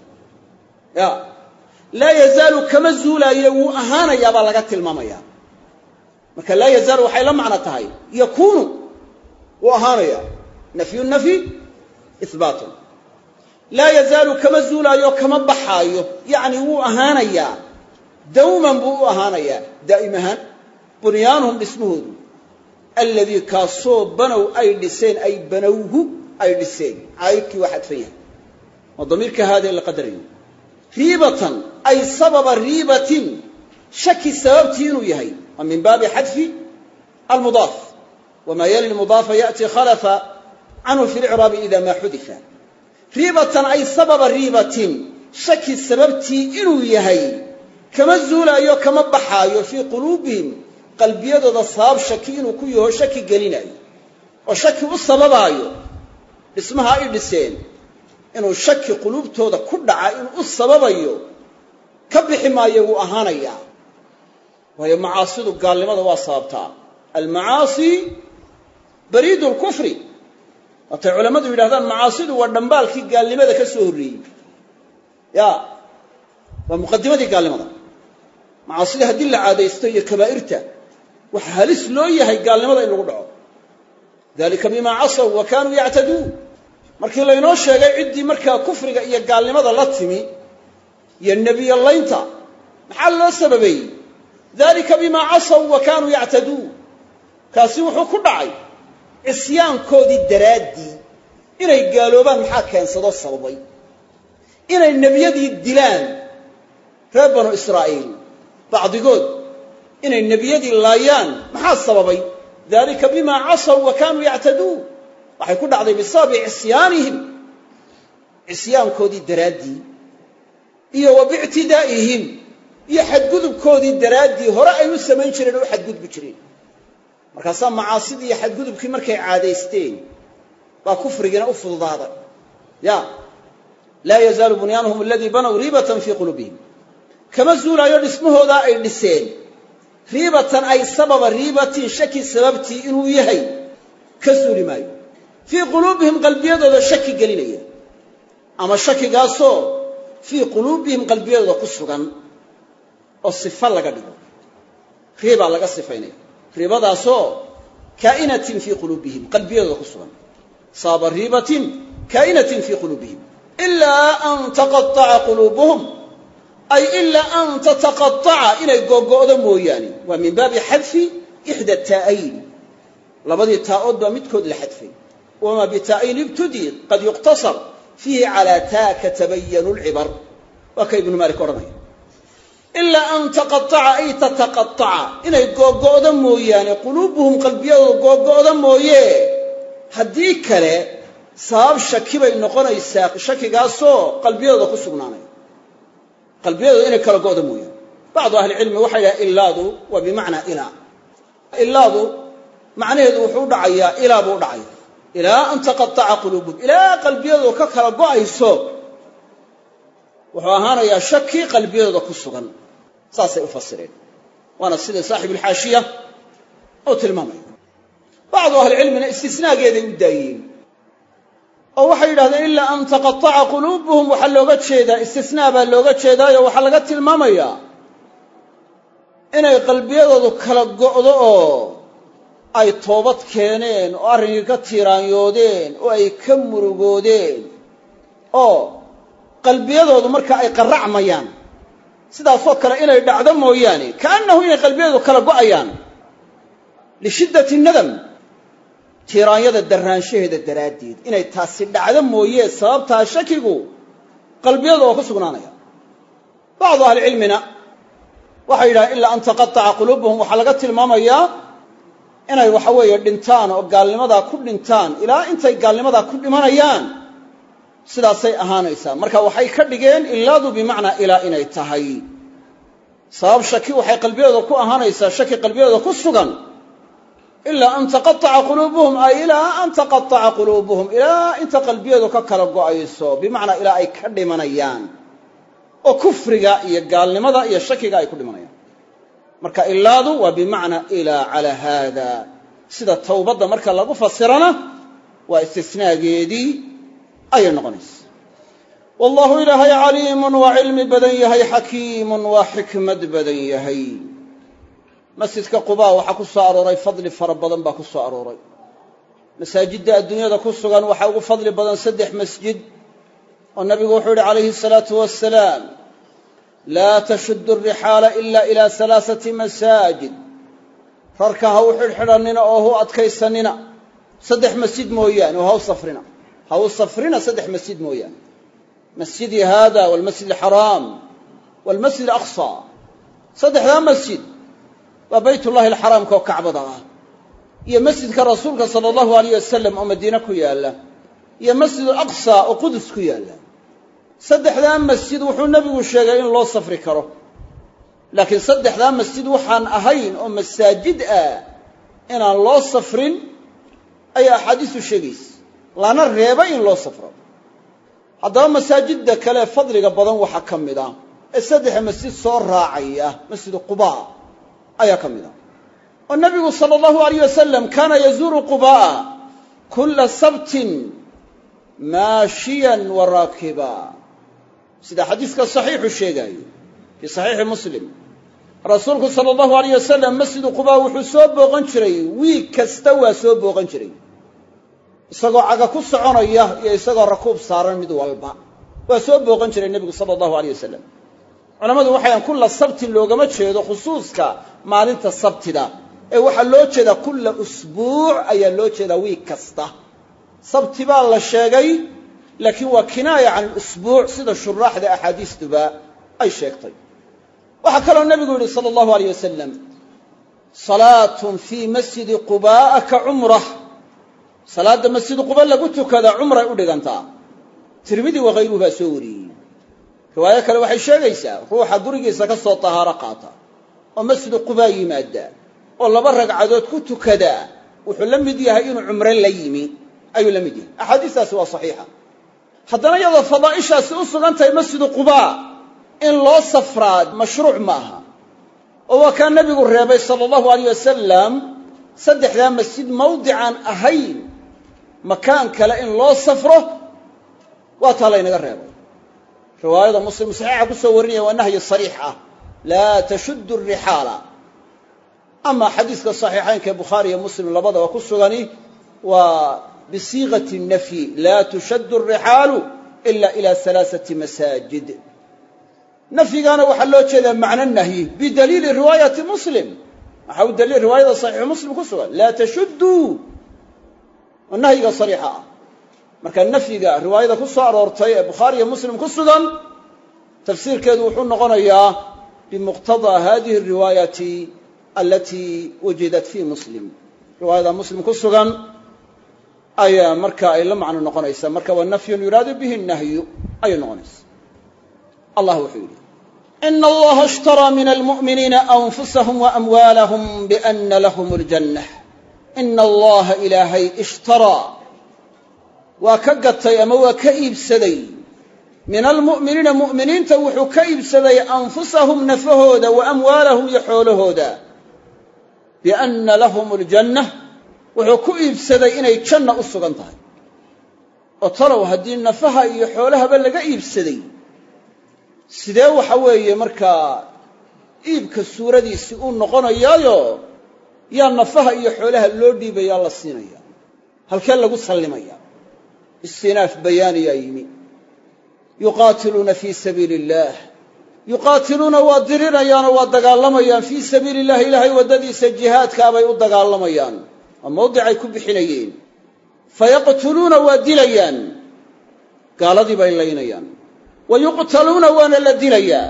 laa yazaalu kama zuulaayo wuu ahaanayaa baa laga tilmaamaya marka laa yazaalu waxay la macno tahay yakuunu wuu ahaanaya nafyu nafyi ihbaatun laa yazaalu kama zuulaayo kama baxaayo yacni wuu ahaanayaa dawman buu u ahaanayaa daa'im ahaan bunyaanuhum dhismahoodu alladii kaasoo banow ay dhiseen ay banowhu ay dhiseen caayibkii waa xadfan yahay waa damiirka haadee la qadarayo riibatan ay sababa riibatin shaki sababtii inuu yahay waa min baabi xadfi almudaaf wamaa yali lmudaafa ya'ti khalafa canhu fi licraabi ida maa xudifa riibatan ay sababa riibatin shaki sababtii inuu yahay kama zuulaayo kama baxaayo fii quluubihim qalbiyadooda sabab shaki inuu ku yaho shaki gelinayo oo shaki u sababaayo dhismaha ay dhiseen inuu shaki quluubtooda ku dhaca inuu u sababayo ka bixi maayo wuu ahaanayaa waayo macaasidu gaalnimada waa sababtaa almacaasi bariidu lkufri waatay culammadu yidhahdaan macaasidu waa dhambaalkii gaalnimada ka soo horreeyey waa muqadimadii gaalnimada macaasida haddii la caadaysto iyo kabaa'irta waxa halis loo yahay gaalnimada in lagu dhaco dalika bimaa casaw wa kaanuu yactaduun markii laynoo sheegay ciddii markaa kufriga iyo gaalnimada la timi iyo nebiyalaynta maxaa loo sababeeyey dalika bimaa casaw wa kaanuu yactaduun kaasi wuxuu ku dhacay cisyaankoodii daraaddii inay gaaloobaan maxaa keensadoo sababay inay nebiyadii dilaan reer banu israa'iil bacdigood inay nebiyadii laayaan maxaa sababay dalika bimaa casaw wa kaanuu yactaduun waxay ku dhacday bisababi cisyaanihim cisyaankoodii daraaddii iyo wa biictidaa'ihim iyo xadgudubkoodii daraaddii hore ay u samayn jireen oo u xadgudbi jireen markaasaa macaasidii iyo xadgudubkii markay caadaysteen baa kufrigiina u fududaaday laa yazaalu bunyaanuhum aladii banow riibatan fii quluubihim kama zuulaayo dhismahoodaa ay dhiseen riibatan ay sababa riibatin shaki sababtii inuu yahay كسول مايو في قلوبهم قلبيضة شك قليلية أما شك قاسو في قلوبهم قلبيضة قصوغا الصفة لك دقو ريبا لك الصفين ريبا داسو كائنة في قلوبهم قلبيضة قصوغا صاب ريبة كائنة في قلوبهم إلا أن تقطع قلوبهم أي إلا أن تتقطع إلى قوقو موياني ومن باب حذف إحدى التائين لبدي التاء بمتكود لحذف وما بتائين ابتدي قد يقتصر فيه على تاك تبين العبر وكي ابن مالك ورمي إلا أن تقطع أي تتقطع إلى قوقو موياني قلوبهم قلبيا قوقو موياني هديك له صاب شكي بين نقطة الساق شكي قاسو قلبيا قصوناني قلبيا إنك كلا قوقو موياني بعض أهل العلم وحي إلادو وبمعنى إلا إلادو معنى وحو دعيا إلى بو دعيا إلى أن تقطع قلوبهم إلى قلبيا ككلا قايسو وحو هانا يا شكي قلبيا كسغن ساسي أفسرين وانا السيد صاحب الحاشية أو تلمامي بعض أهل العلم من استثناء قيد الدايين أو وحي هذا إلا أن تقطع قلوبهم وحلوغت شيدا استثناء بلوغت شيدا وحلوغت تلمامي إنay qalbiyadoodu kala go'do oo ay toobad keeneen oo arrinka ka tiiraanyoodeen oo ay ka murugoodeen oo qalbiyadoodu marka ay qaracmayaan sidaas oo kale inay dhacdo mooyaane kaanahu inay qalbiyadu kala go'ayaan li shiddati nadam tiiraanyada daraanshaheeda daraadiid inay taasi dhacdo mooyee sababta shakigu qalbiyadu oo ku sugnaanaya baadhi ahli cilmina waxa yiraahdaa illa an taqatta'a qulubuhum waxa laga tilmaamayaa inay waxa weeye dhintaan oo gaalnimada ku dhintaan ilaa intay gaalnimada ku dhimanayaan sidaasay ahaanaysaa marka waxay ka dhigeen illaadu bimaana ila inay tahay sabab shaki waxay qalbiyada ku ahaanaysaa shaki qalbiyada ku sugan illa an taqatta'a qulubuhum ay ila an taqatta'a qulubuhum ila inta qalbiyadu ka kala go'ayso bimaana ila ay ka dhimanayaan oo kufriga iyo gaalnimada iyo shakiga ay ku dhimanayaan marka illaadu waa bimaana ila ala hada sida tawbada marka lagu fasirana waa istisnaageedii ay noqonaysaa wallahu ilaahay aliimun wa ilmi badan yahay hakiimun wa hikmad badan yahay masjidka quba waxa ku soo arooray fadli fara badan baa ku soo arooray masaajidda adduunyada ku sugan waxa ugu fadli badan 3 masjid والنبي وحول عليه الصلاة والسلام لا تشد الرحال إلا إلى 3 مساجد فركها وحول حرننا وهو أتكيسننا 3 مسجد مويان وهو صفرنا هو صفرنا 3 مسجد مويان مسجدي هذا والمسجد الحرام والمسجد الأقصى 3 مسجد وبيت الله الحرام كعبة يا مسجد كرسولك صلى الله عليه وسلم ومدينة يا الله يا مسجد الأقصى وقدس كيالا 3 مسجد وحو النبي sheegay in loo safri karo laakiin 3 masjid waxaan ahayn oo masaajid in aan loo safrin ay ahadiisu sheegays lana reebay in loo safro hadaba masaajidda kale fadliga badan waxa kamida 3 masjid soo raacaya masjid quba ayaa kamida oo nabigu sallallahu alayhi wasallam kana yazuru quba kull sabt ماشيا وراكبا سيدا حديثك صحيح الشيغاي في صحيح مسلم رسولك صلى الله عليه وسلم مسجد قباء وحسوب بوغان جري وي كاستوى سوب بوغان جري isagoo caga ku soconaya iyo isagoo rakuub saaran mid walba waa soo booqan jiray nabiga sallallahu alayhi wasallam culimadu waxay aan kulla sabti loogama jeedo khusuuska maalinta sabtida ee waxa loo jeeda kulla usbuuc ayaa loo jeeda week kasta sabti baa la sheegay laakiin waa kinaaya can usbuuc sida shuraaxda ahadiistuba ay sheegtay waxa kale oo nabigu yiri sallallahu alayhi wasallam salaatun fi masjid quba ka umrah salaada masjid quba lagu tukada umra u dhigantaa tirmidhi wa ghayruhu soo wariyay riwaaya kale waxay sheegaysaa ruuxa gurigiisa ka soo tahaara qaata oo masjid quba yimaada oo 2 ragcadood ku tukada wuxuu la mid yahay inuu umra la yimi أي لمدين أحاديثها سوى صحيحة حتى يضع فضائشها سؤسغانتها مسجد قباء إن لا صفراد مشروع معها وكان النبي الربي صلى الله عليه وسلم saddexdaa masjid mawdican ahayn makaan kale in loo safro waa taa laynaga reebay riwaayada muslim saxiixa ku soo warinaya waa nahyi sariix ah laa tashuddu الrixaala ama xadiiska saxiixaynka ee bukhaari iyo muslim labadaba ku sugani waa bisiiqati الnafyi laa tushaddu الrixaalu ila ila 3 masaajid nafyigaana waxaa loo jeedaa macno nahyi bidaliili riwaayati muslim waxaa u daliil riwaayada saxiixu muslim ku sugan laa tashuddu oo nahyiga sariixa ah marka nafyiga riwaayada ku soo aroortay ee bukhaari iyo muslim ku sugan tafsiirkeedu wuxuu noqonayaa bimuqtadaa hadihi الriwaayati alatii wujidat fi muslim riwaayada muslim ku sugan ayaa marka ay la macno noqonaysaa marka waa nafyun yuraadu bihi الnahyu ayay noqonaysaa allah wuxuu yidhi ina allaha ishtaraa min almu'miniina anfusahum waamwaalahum biana lahum اljannah ina allaha ilaahay ishtaraa waa ka gatay ama waa ka iibsaday min almu'miniina mu'miniinta wuxuu ka iibsaday anfusahum nafahooda wa amwaalahum iyo xoolahooda bianna lahum اljannah wuxuu ku iibsaday inay janna u sugan tahay oo talow haddii nafaha iyo xoolahaba laga iibsaday sidee waxa weeye markaa iibka suuradiisii uu noqonayaayo yaa nafaha iyo xoolaha loo dhiibayaa la siinaya halkee lagu sallimaya istinaaf bayaaniyaa yimi yuqaatiluuna fii sabiili اllah yuqaatiluuna waa dirirayaanoo waa dagaalamayaan fii sabiili اllahi ilaahay waddadiisa jihaadkaabay u dagaalamayaan waa mawdicay ku bixinayeen fayaqtuluuna waa dilayaan gaaladii bay laynayaan wa yuqtaluuna waana la dilayaa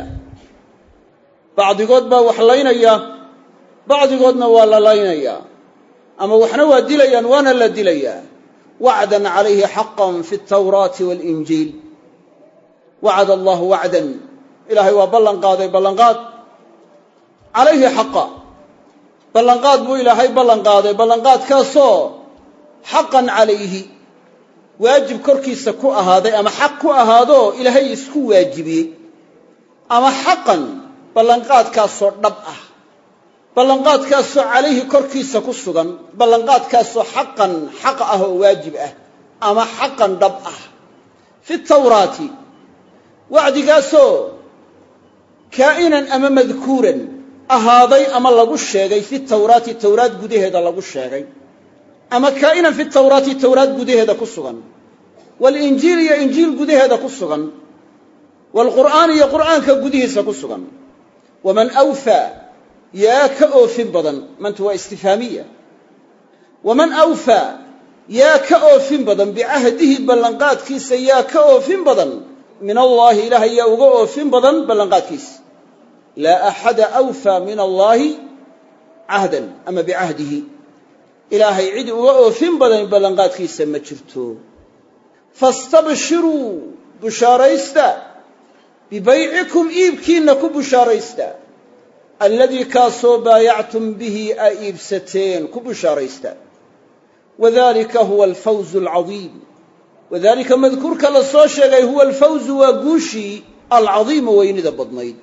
bacdigood baa wax laynaya bacdigoodna waa la laynayaa ama waxna waa dilayaan waana la dilayaa wacdan calayhi xaqan fi اtawraati waاlinjiil wacada allahu wacdan ilaahay waa ballan qaaday ballanqaad calayhi xaqa ballanqaad buu ilaahay ballan qaaday ballanqaadkaasoo xaqan calayhi waajib korkiisa ku ahaaday ama xaq ku ahaadoo ilaahay isku waajibiyey ama xaqan ballanqaadkaasoo dhab ah ballanqaadkaasoo calayhi korkiisa ku sugan ballanqaadkaasoo xaqan xaq ah oo waajib ah ama xaqan dhab ah fi tawraati wacdigaasoo kaa'inan ama madkuuran ahaaday ama lagu sheegay fi tawraati tawraad gudaheeda lagu sheegay ama kaa'inan fi tawraati tawraad gudaheeda ku sugan walinjiil iyo injiil gudaheeda ku sugan waalqur'aan iyo qur'aanka gudihiisa ku sugan waman awfaa yaa ka oofin badan mantu waa istifhaamiya waman awfaa yaa ka oofin badan bicahdihi ballanqaadkiisa yaa ka oofin badan min allaahi ilaahay yaa uga oofin badan ballanqaadkiisa laa axada awfaa min allaahi cahdan ama bicahdihi ilaahay cid uga oofin badan ballanqaadkiisa ma jirto fastabshiruu bushaaraysta bibaycikum iibkiinna ku bushaaraysta alladii kaasoo baayactum bihi aa iibsateen ku bushaaraysta wadalika huwa alfawzu alcadiim wadalika madkuurka la soo sheegay huwa alfawzu waa guushii alcadiimu weynida badnayd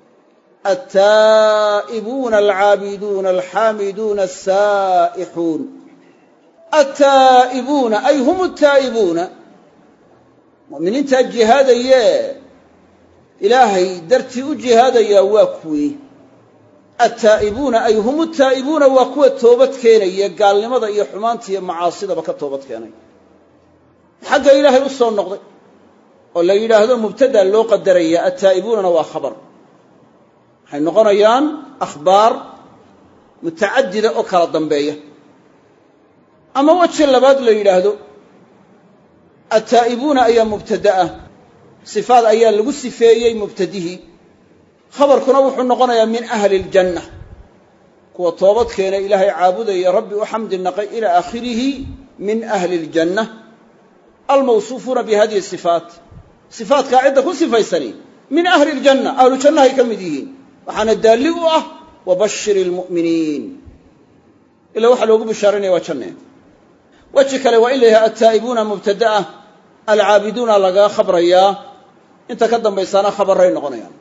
altaa'ibuuna alcaabiduuna alxaamiduuna alsaa'ixuun altaa'ibuuna ay hum altaa'ibuuna mu'miniintaa jihaadayee ilaahay dartii u jihaadayaa waa kuwii altaa'ibuuna ay hum altaa'ibuuna waa kuwa toobad keenaya gaalnimada iyo xumaanta iyo macaasidaba ka toobad keenay xagga ilaahay u soo noqday oo la yidhaahdo mubtada loo qadaraya altaa'ibuunana waa khabar waxay noqonayaan akhbaar mutacadida oo kala dambeeya ama weji labaad la yidhaahdo altaa'ibuuna ayaa mubtada ah sifaad ayaa lagu sifeeyey mubtadihii khabarkuna wuxuu noqonayaa min ahli aljanna kuwa toobad keenay ilaahay caabudaya rabbi u xamdi naqay ilaa aakhirihi min ahli aljanna almawsuufuuna bihadihi sifaat sifaatkaa cidda ku sifaysani min ahli aljanna ahlu jannahay ka mid yihiin waxaana daalli u ah wabashiri almu'miniin ilaa waxaa loogu bishaaranaya waa jannee weji kale waa in la yidhaha altaa'ibuuna mubtada'a alcaabiduuna lagaa khabrayaa inta ka dambaysaana khabarray noqonayaan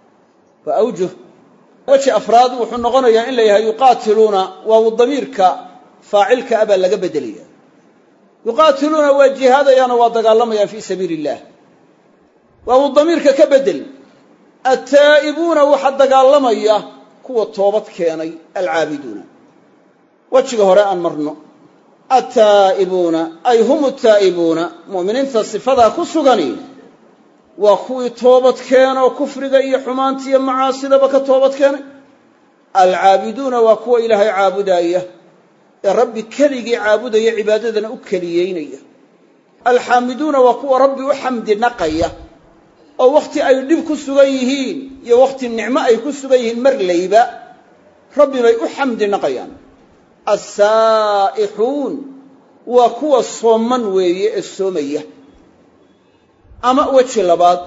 waa awjuh weji afraad wuxuu noqonayaa in la yahay yuqaatiluuna waawu damiirka faacilka abaa laga beddelaya yuqaatiluuna waa jihaadayaana waa dagaalamayaan fii sabiili illah waabuu damiirka ka beddel attaa'ibuuna waxa dagaalamaya kuwa toobad keenay alcaabiduuna wejiga hore aan marno attaa'ibuuna ay hum attaa'ibuuna mu'miniinta sifadaa ku sugani waa kuwii toobad keenoo kufriga iyo xumaanta iyo macaasidaba ka toobad keenay alcaabiduuna waa kuwa ilaahay caabudaaya ee rabbi keligii caabudaya cibaadadana u keliyeynaya alxaamiduuna waa kuwa rabbi u xamdi naqaya oo wakhti ay dhib ku sugan yihiin iyo wakhti nicmo ay ku sugan yihiin mar layba rabbi bay u xamdi naqayaan assaa'ixuun waa kuwa sooman weeye ee soomaya ama weji labaad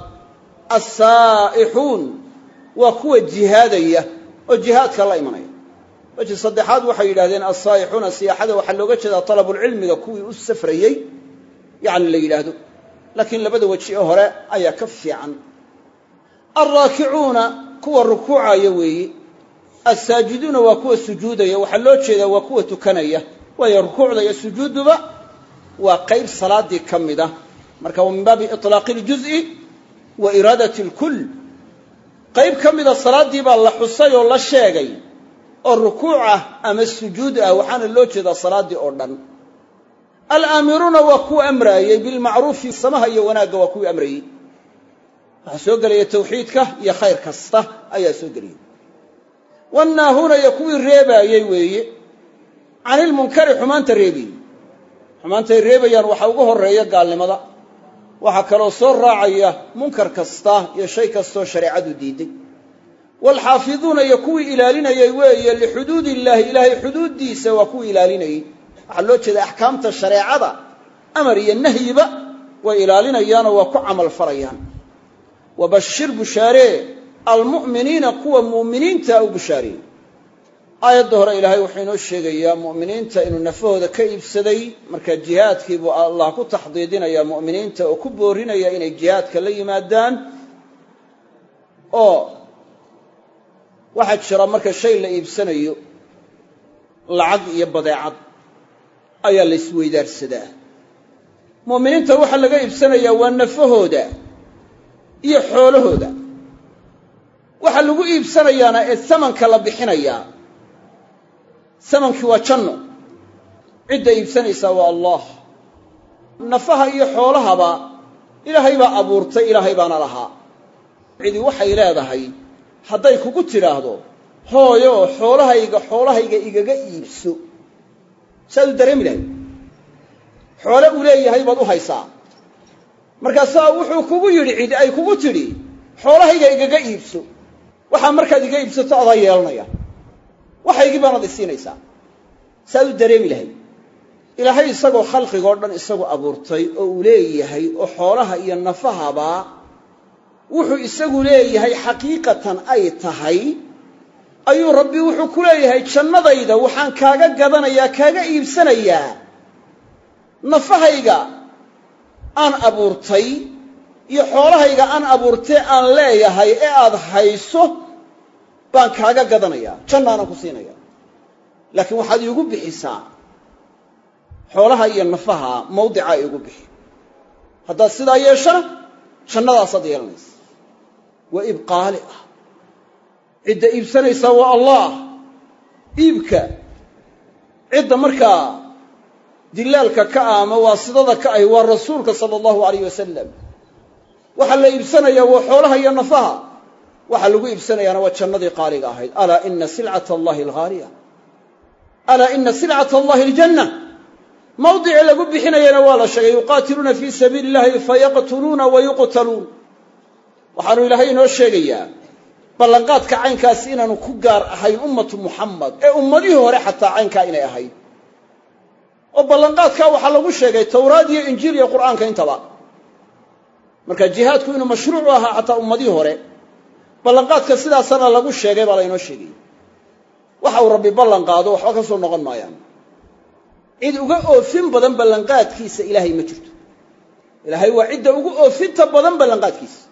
assaa'ixuun waa kuwa jihaadaya oo jihaadka la imanaya weji saddexaad waxay yidhahdeen assaa'ixuuna siyaaxada waxaa looga jeedaa talabulcilmiga kuwii u safrayey yacni la yidhaahdo laakiin labada weji ee hore ayaa ka fiican alraakicuuna kuwa rukuucaya weeye assaajiduuna waa kuwa sujuudaya waxaa loo jeedaa waa kuwa tukanaya waayo rukuucda iyo sujuuduba waa qayb salaaddii ka mid ah marka waa min baabi itlaaqi iljuz'i wa iraadati alkull qayb ka mida salaaddii baa la xusay oo la sheegay oo rukuuc ah ama sujuud ah waxaana loo jeedaa salaaddii oo dhan alaamiruuna waa kuwa amraayey bilmacruufi samaha iyo wanaagga waa kuwii amrayey waxaa soo gelaya tawxiidka iyo khayr kasta ayaa soo gelaya wannaahuuna iyo kuwii reebaayey weeye canilmunkari xumaanta reebayey xumaantay reebayaan waxaa ugu horreeya gaalnimada waxaa kaloo soo raacaya munkar kasta iyo shay kastoo shareecadu diiday waalxaafiduuna iyo kuwii ilaalinayay weeye lixuduudi illaahi ilaahay xuduuddiisa waa kuwii ilaalinayey waxaa loo jeeda axkaamta shareecada amar iyo nahyiba way ilaalinayaanoo waa ku camal farayaan wabashir bushaaree almu'miniina kuwa mu'miniinta u bushaareeyey aayadda hore ilaahay wuxuu inoo sheegayaa mu'miniinta inuu nafahooda ka iibsaday marka jihaadkii buu allah ku taxdiidinayaa mu'miniinta oo ku boorinaya inay jihaadka la yimaadaan oo waxaa jira marka shay la iibsanayo lacag iyo badeecad ayaa la isweydaarsadaa mu'miniinta waxaa laga iibsanayaa waa nafahooda iyo xoolahooda waxaa lagu iibsanayaana ee samanka la bixinayaa samankii waa janno cidda iibsanaysaa waa allah nafaha iyo xoolahaba ilaahay baa abuurtay ilaahay baana lahaa cidi waxay leedahay hadday kugu tidhaahdo hooyo xoolahayga igaga iibso saad u dareemi lahay xoole uu leeyahay baad u haysaa markaasaa wuxuu kugu yidhi cid ay kugu tidhi xoolahayga igaga iibso waxaa markaad iga iibsato adaa yeelanaya waxaygii baanaad isiinaysaa saad u dareemi lahay ilaahay isagoo khalqigoo dhan isagu abuurtay oo uu leeyahay oo xoolaha iyo nafahaba wuxuu isagu leeyahay xaqiiqatan ay tahay ayuu rabbi wuxuu ku leeyahay jannadayda waxaan kaaga gadanayaa kaaga iibsanayaa nafahayga aan abuurtay iyo xoolahayga aan abuurtee aan leeyahay ee aad hayso baan kaaga gadanayaa jannaanan ku siinaya laakiin waxaad iigu bixisaa xoolaha iyo nafaha mawdicaa iigu bixi haddaad sidaa yeeshana jannadaasaad yeelanaysa waa iib qaali ah cidda iibsanaysaa waa allah iibka cidda markaa dilaalka ka ah ama waasidada ka ahi waa rasuulka sala allahu alayh wasalam waxaa la iibsanayaa waa xoolaha iyo nafaha waxaa lagu iibsanayaana waa jannadii qaaliga ahayd alaa ina silcata allahi alghaaliya alaa ina silcata allahi aljanna mawdicii lagu bixinayana waa la sheegay yuqaatiluuna fii sabiili illahi fayaqtuluuna wayuqtaluun waxaanu ilaahay inoo sheegayaa ballanqaadka caynkaasi inaanu ku gaar ahayn ummatu muxamed ee ummadihii hore xataa caynkaa inay ahayd oo ballanqaadkaa waxaa lagu sheegay tawraad iyo injiil iyo qur'aanka intaba marka jihaadku inuu mashruucu ahaa xataa ummadihii hore ballanqaadka sidaasana lagu sheegay baa laynoo sheegayay waxa uu rabbi ballan qaado waxba ka soo noqon maayaan cid uga oofin badan ballanqaadkiisa ilaahay ma jirto ilaahay waa cidda ugu oofinta badan ballanqaadkiisa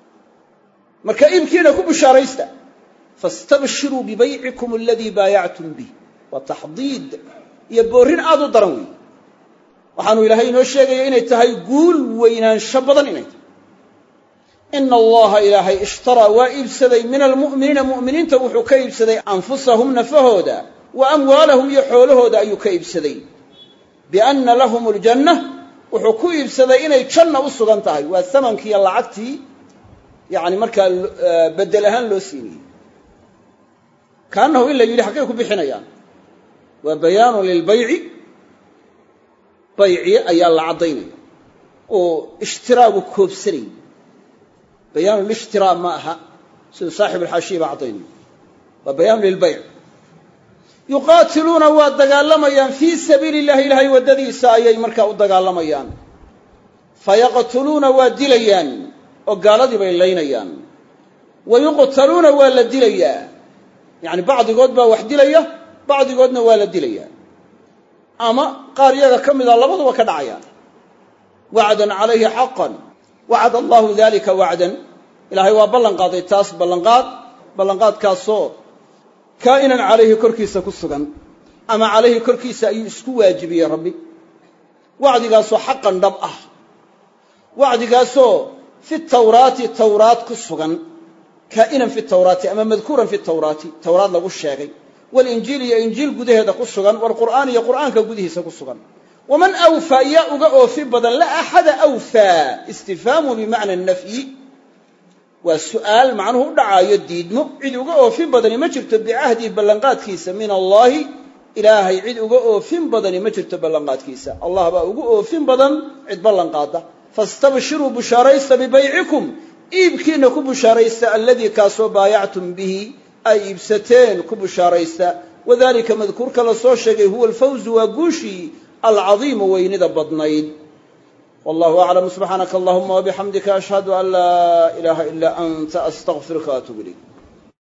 marka iibkiina ku bushaaraysta fastabshiruu bibaycikum aladii baayactum bih waa taxdiid iyo boorin aad u daran weyn waxaanu ilaahay inoo sheegaya inay tahay guul weynaansho badan inay tahay ina allaha ilaahay ishtaraa waa iibsaday min almu'miniina mu'miniinta wuxuu ka iibsaday anfusahum nafahooda wa amwaalahum iyo xoolahooda ayuu ka iibsaday bianna lahum aljanna wuxuu ku iibsaday inay janna u sugan tahay waa samankii iyo lacagtii yani markaa bedel ahaan loo siinayey kaannahu in la yidhi xaggay ku bixinayaan waa bayaanu lilbayci bayci ayaa la caddaynaya oo ishtiraagu koobsanayay bayaanu lishtiraa ma aha siduu saaxib alxaashiya baa caddaynaya waa bayaanu lilbayc yuqaatiluuna waa dagaalamayaan fii sabiili illahi ilaahay waddadiisa ayay markaa u dagaalamayaan fayaqtuluuna waa dilayaan oo gaaladii bay laynayaan wa yuqtaluuna waa la dilayaa yacni bacdigood baa wax dilaya bacdigoodna waa la dilayaa ama qaar iyaga ka mida labaduba ka dhacayaan wacdan calayhi xaqan wacada allahu dalika wacdan ilaahay waa ballan qaaday taas ballanqaadkaasoo kaa'inan calayhi korkiisa ku sugan ama calayhi korkiisa ayuu isku waajibiyey rabbi wacdigaasoo xaqan dhab ah wacdigaasoo fi tawraati tawraat ku sugan kaa'inan fi tawraati ama madkuuran fi tawraati tawraad lagu sheegay walinjiil iyo injiil gudaheeda ku sugan walqur'aan iyo qur'aanka gudihiisa ku sugan waman awfaa yaa uga oofi badan la axada awfaa istifhaamu bimacna nafyi waa su'aal macnuhu u dhacaayo diidmo cid uga oofin badani ma jirto bicahdihi ballanqaadkiisa min allaahi ilaahay cid uga oofin badani ma jirto ballanqaadkiisa allah baa ugu oofin badan cid ballanqaada fastabshiruu bushaaraysta bibaycikum iibkiina ku bushaaraysta alladii kaasoo baayactum bihi ay iibsateen ku bushaaraysta wadalika madkuurka la soo sheegay huwa alfawzu waa guushii alcadiimu weynida badnayd wallahu aclam subxaanaka allahuma wabixamdika ashhadu an laa ilaaha ilaa anta astaqfiruka waatuubu ilayk